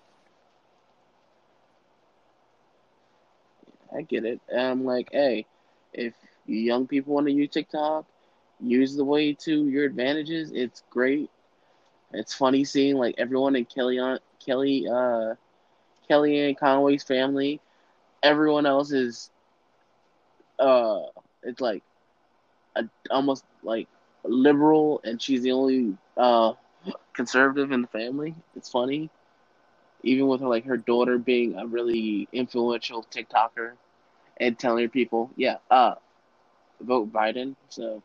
I get it. And I'm like, hey, if young people want to use TikTok, use the way to your advantages. It's great. It's funny seeing like everyone in Kelly on Kelly uh Kellyanne Conway's family. Everyone else is uh it's like a, almost like liberal, and she's the only uh conservative in the family. It's funny, even with her, like her daughter being a really influential TikToker and telling people, yeah, uh, vote Biden. So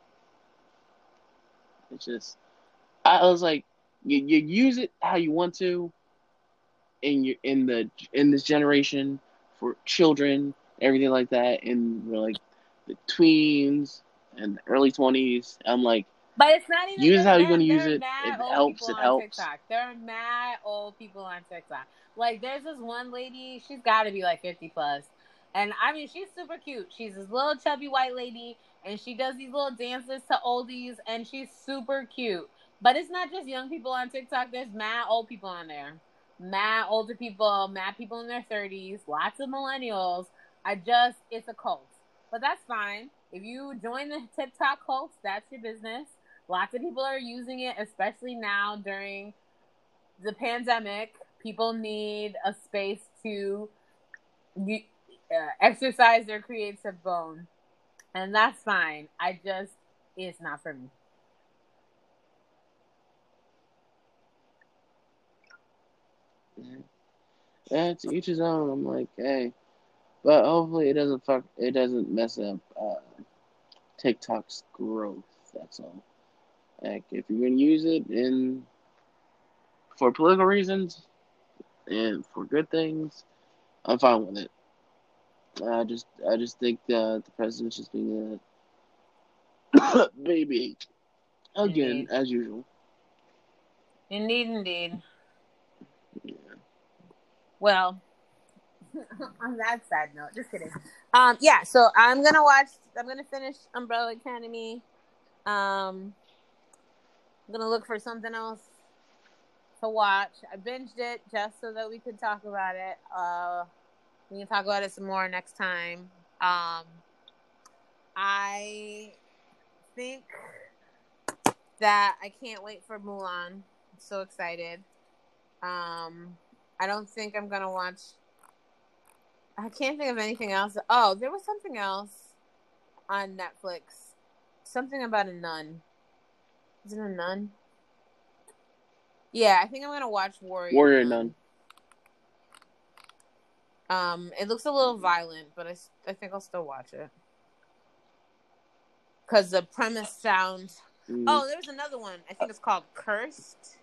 it's just, I was like, you, you use it how you want to in your in the in this generation for children, everything like that, and we're like the tweens and early twenties. I'm like, But it's not even use it how just you're going them. to use There are it. mad If it old helps, people it on helps. TikTok. There are mad old people on TikTok. Like, there's this one lady, she's got to be like fifty plus. And, I mean, she's super cute. She's this little chubby white lady, and she does these little dances to oldies, and she's super cute. But it's not just young people on TikTok. There's mad old people on there. Mad older people, mad people in their thirties, lots of millennials. I just, it's a cult. But that's fine. If you join the TikTok cult, that's your business. Lots of people are using it, especially now during the pandemic. People need a space to uh, exercise their creative bone. And that's fine. I just, it's not for me. Yeah, to each his own. I'm like, hey, but hopefully it doesn't fuck. It doesn't mess up uh, TikTok's growth. That's all. Like, if you're gonna use it in for political reasons and for good things, I'm fine with it. I just, I just think uh, the president's just being a baby again, Indeed. as usual. Indeed, indeed. Yeah. Well, on that sad note, just kidding. Um, yeah, so I'm gonna watch. I'm gonna finish Umbrella Academy. Um, I'm gonna look for something else to watch. I binged it just so that we could talk about it. Uh, we can talk about it some more next time. Um, I think that I can't wait for Mulan. I'm so excited. Um, I don't think I'm gonna watch. I can't think of anything else. Oh, there was something else on Netflix. Something about a nun. Is it a nun? Yeah, I think I'm gonna watch Warrior, Warrior Nun. Nun. Um, it looks a little violent, but I, I think I'll still watch it because the premise sounds. Mm. Oh, there's another one. I think it's called Cursed.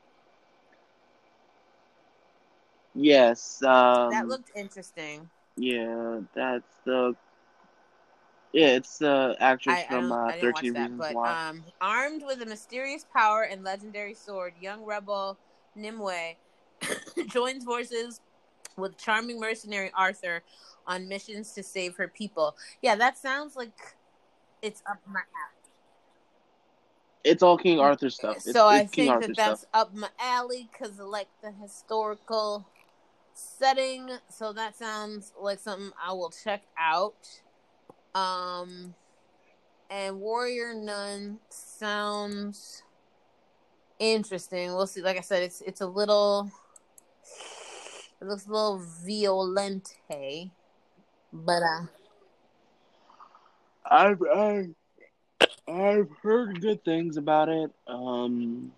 Yes. Um, That looked interesting. Yeah, that's the. Yeah, it's the actress I, I from don't uh, I didn't watch thirteen that, Reasons but Why. um, armed with a mysterious power and legendary sword, young rebel Nimue joins forces with charming mercenary Arthur on missions to save her people. Yeah, that sounds like it's up my alley. It's all King Arthur stuff. It's So I it's King think Arthur that stuff. that's up my alley because I like the historical setting. So that sounds like something I will check out. Um, and Warrior Nun sounds interesting. We'll see. Like I said, it's it's a little. It looks a little violente, but uh, I've I, I've heard good things about it. Um,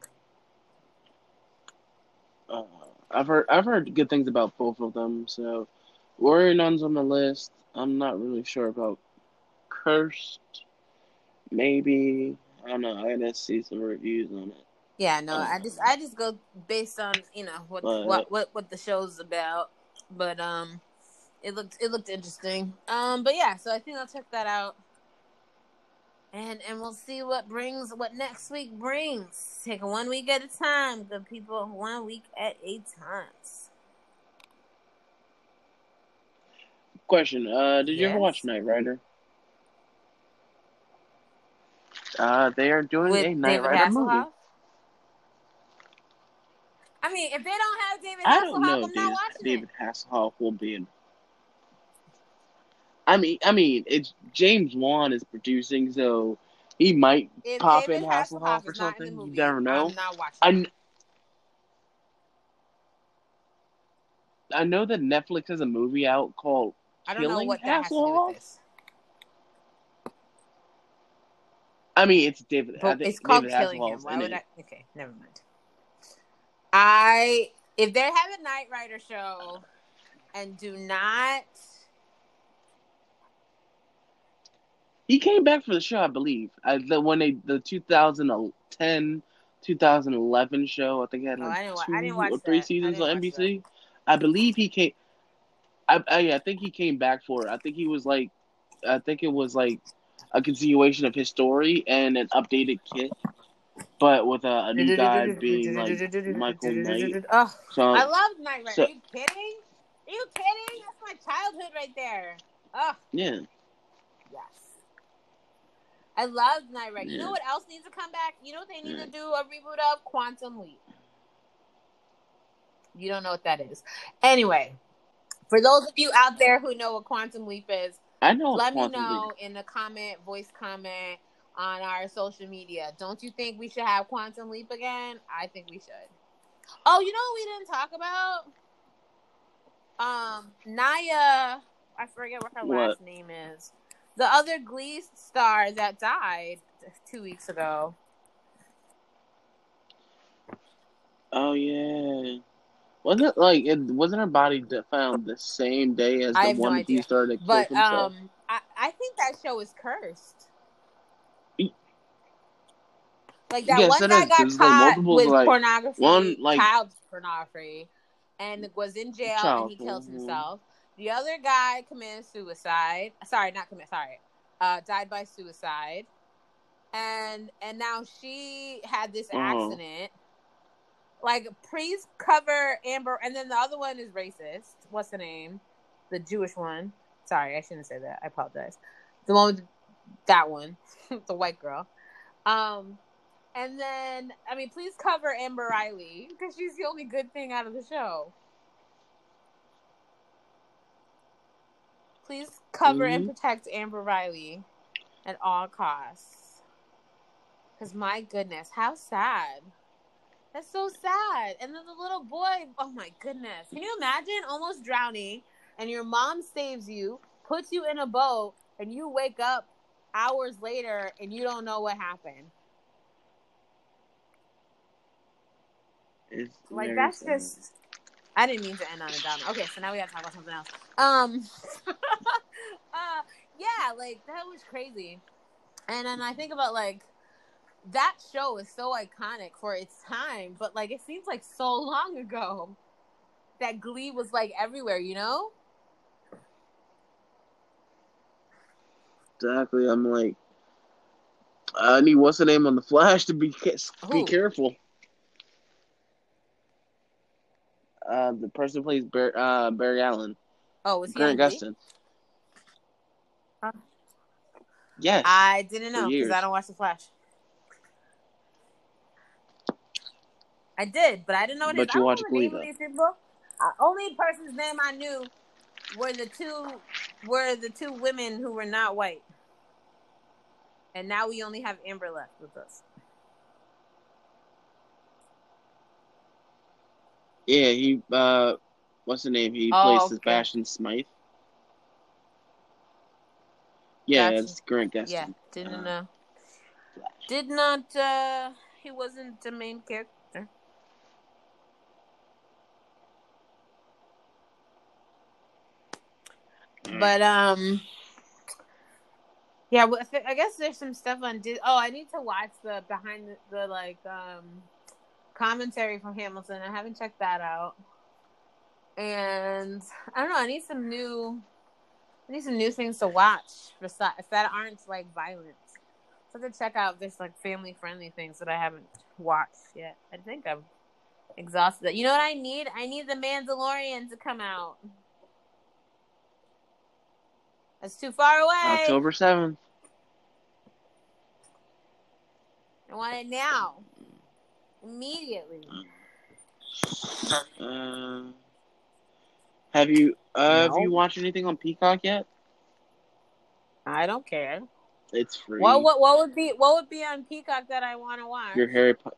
uh, I've heard I've heard good things about both of them. So, Warrior Nun's on the list. I'm not really sure about Cursed maybe. I don't know. I gotta see some reviews on it. Yeah, no, I just Um, I just go based on, you know, what but what what what the show's about. But um, it looked it looked interesting. Um, but yeah, so I think I'll check that out. And and we'll see what brings what next week brings. Take it one week at a time, good people. One week at a time. question: uh, Did you ever watch Yes. Knight Rider? Uh, they are doing With a Knight David Rider movie. Hasselhoff. I mean, if they don't have David I don't Hasselhoff, know I'm if not David, watching it. David Hasselhoff will be in. I mean, I mean, it's James Wan is producing, so he might If pop in David Hasselhoff Hasselhoff or is not in the something. You movie, never know. I'm not watching it. I I know that Netflix has a movie out called I don't know Killing what that has to do with Hasselhoff. this. I mean, it's David. I But think it's called David Killing Him. Hasselhoff's Why in would it. I? Okay, never mind. I if they have a Knight Rider show and do not. He came back for the show, I believe. I, the when they the two thousand ten, two thousand eleven show. I think it had Oh, like I didn't. I didn't two watch or three that. I seasons didn't on watch that. N B C. I believe he came. I, I I think he came back for it. I think he was like, I think it was like a continuation of his story and an updated kit, but with a, a new guy being like Michael Knight. Oh, I So, love Knight Rider. Are so you kidding? Are you kidding? That's my childhood right there. Oh, yeah, yes. I love Knight Rider. You know yeah. what else needs to come back? You know what they need yeah. to do a reboot of? Quantum Leap. You don't know what that is. Anyway, for those of you out there who know what Quantum Leap is, I know let me Quantum Leap. know in the comment, voice comment on our social media. Don't you think we should have Quantum Leap again? I think we should. Oh, you know what we didn't talk about? Um, Naya, I forget what her What? last name is. The other Glee star that died two weeks ago. Oh yeah. Wasn't it like it wasn't her body found the same day as I the have no one idea. Glee star that killed But himself? um, I, I think that show is cursed. Like that Yes, one it guy is got because like caught multiples with like one pornography, like child pornography, and was in jail and child. he killed Mm-hmm. himself. The other guy committed suicide. Sorry, not commit. Sorry, uh, died by suicide. And and now she had this Uh-huh. accident. Like, please cover Amber. And then the other one is racist. What's the name? The Jewish one. Sorry, I shouldn't say that. I apologize. The one with that one, the white girl. Um, and then I mean, please cover Amber Riley because she's the only good thing out of the show. Please cover and Mm-hmm. protect Amber Riley at all costs. Because my goodness, how sad. That's so sad. And then the little boy, oh my goodness. Can you imagine almost drowning and your mom saves you, puts you in a boat, and you wake up hours later and you don't know what happened? It's Like, very that's sad. just, I didn't mean to end on a downer. Okay, so now we gotta talk about something else. Um, uh, yeah, like, that was crazy. And then I think about, like, that show is so iconic for its time, but, like, it seems like so long ago that Glee was, like, everywhere, you know? Exactly. I'm like, I need what's the name on the Flash to be be Who? careful. Uh, the person who plays Barry, uh, Barry Allen, Oh, was he on Grant Glee? Gustin. Huh? Yes, I didn't for know because I years. don't watch The Flash. I did, but I didn't know what it is. But I you don't watch know the Glee name of though. these people. Uh, only person's name I knew were the two were the two women who were not white, and now we only have Amber left with us. Yeah, he. Uh, what's the name? He plays Oh, okay, Sebastian Smythe. Yeah, gotcha. it's Grant Yeah, Gustin. didn't Uh, know. Flash. Did not. uh He wasn't the main character. All right. But um, Yeah, well, I guess there's some stuff on Disney. Oh, I need to watch the behind the, the like um commentary from Hamilton. I haven't checked that out. And I don't know. I need some new. I need some new things to watch besides that aren't like violent. So I have to check out this like family friendly things that I haven't watched yet. I think I'm exhausted. You know what I need? I need the Mandalorian to come out. That's too far away. October seventh. I want it now. Immediately. Uh, have you uh, no. have you watched anything on Peacock yet? I don't care. It's free. What what what would be what would be on Peacock that I want to watch? Your Harry Potter.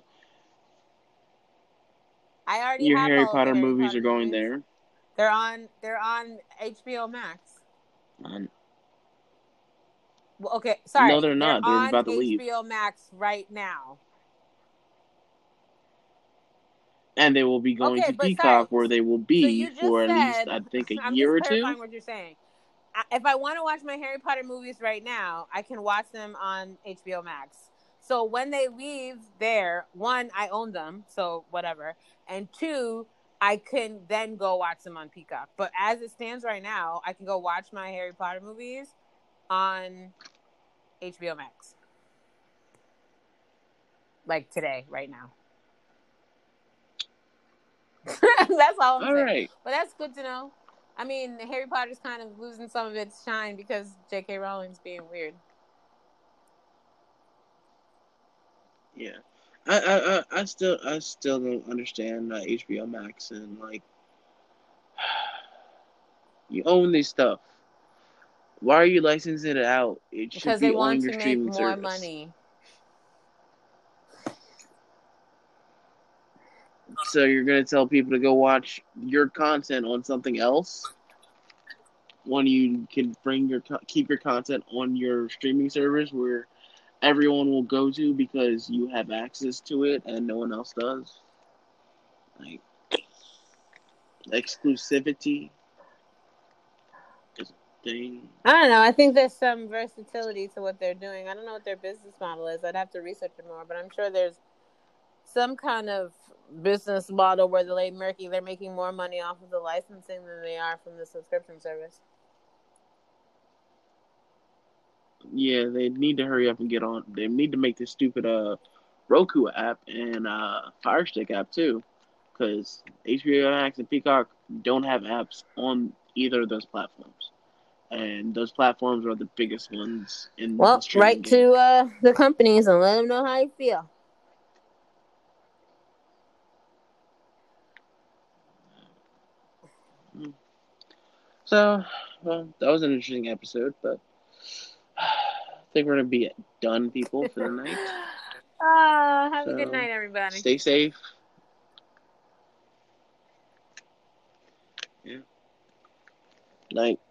I already Your have Harry all Potter the Harry movies Potter are going movies. there. They're on. They're on H B O Max. Um, well, okay, sorry. No, they're not. They're, they're on about to H B O leave. Max right now. And they will be going okay, to Peacock, sorry. where they will be so for said, at least, I think, a I'm year just or two. clarifying what you're saying. If I want to watch my Harry Potter movies right now, I can watch them on H B O Max. So when they leave there, one, I own them, so whatever. And two, I can then go watch them on Peacock. But as it stands right now, I can go watch my Harry Potter movies on H B O Max. Like today, right now. That's all I'm all saying. Right. But that's good to know. I mean, Harry Potter's kind of losing some of its shine because J K Rowling's being weird. Yeah. I, I, I, I still I still don't understand uh, H B O Max and like you own this stuff. Why are you licensing it out? It because should be they want on your to streaming make more service. money. So you're gonna tell people to go watch your content on something else when you can bring your keep your content on your streaming service where everyone will go to because you have access to it and no one else does. Like exclusivity is a thing. I don't know. I think there's some versatility to what they're doing. I don't know what their business model is. I'd have to research it more, but I'm sure there's some kind of business model where they're making they're making more money off of the licensing than they are from the subscription service. Yeah, they need to hurry up and get on. They need to make this stupid uh Roku app and uh Fire Stick app too, because H B O Max and Peacock don't have apps on either of those platforms, and those platforms are the biggest ones in well, the streaming write game. to uh, the companies and let them know how you feel. So, well, that was an interesting episode, but I think we're gonna be done, people, for the night. Uh, have so, a good night, everybody. Stay safe. Yeah. Night.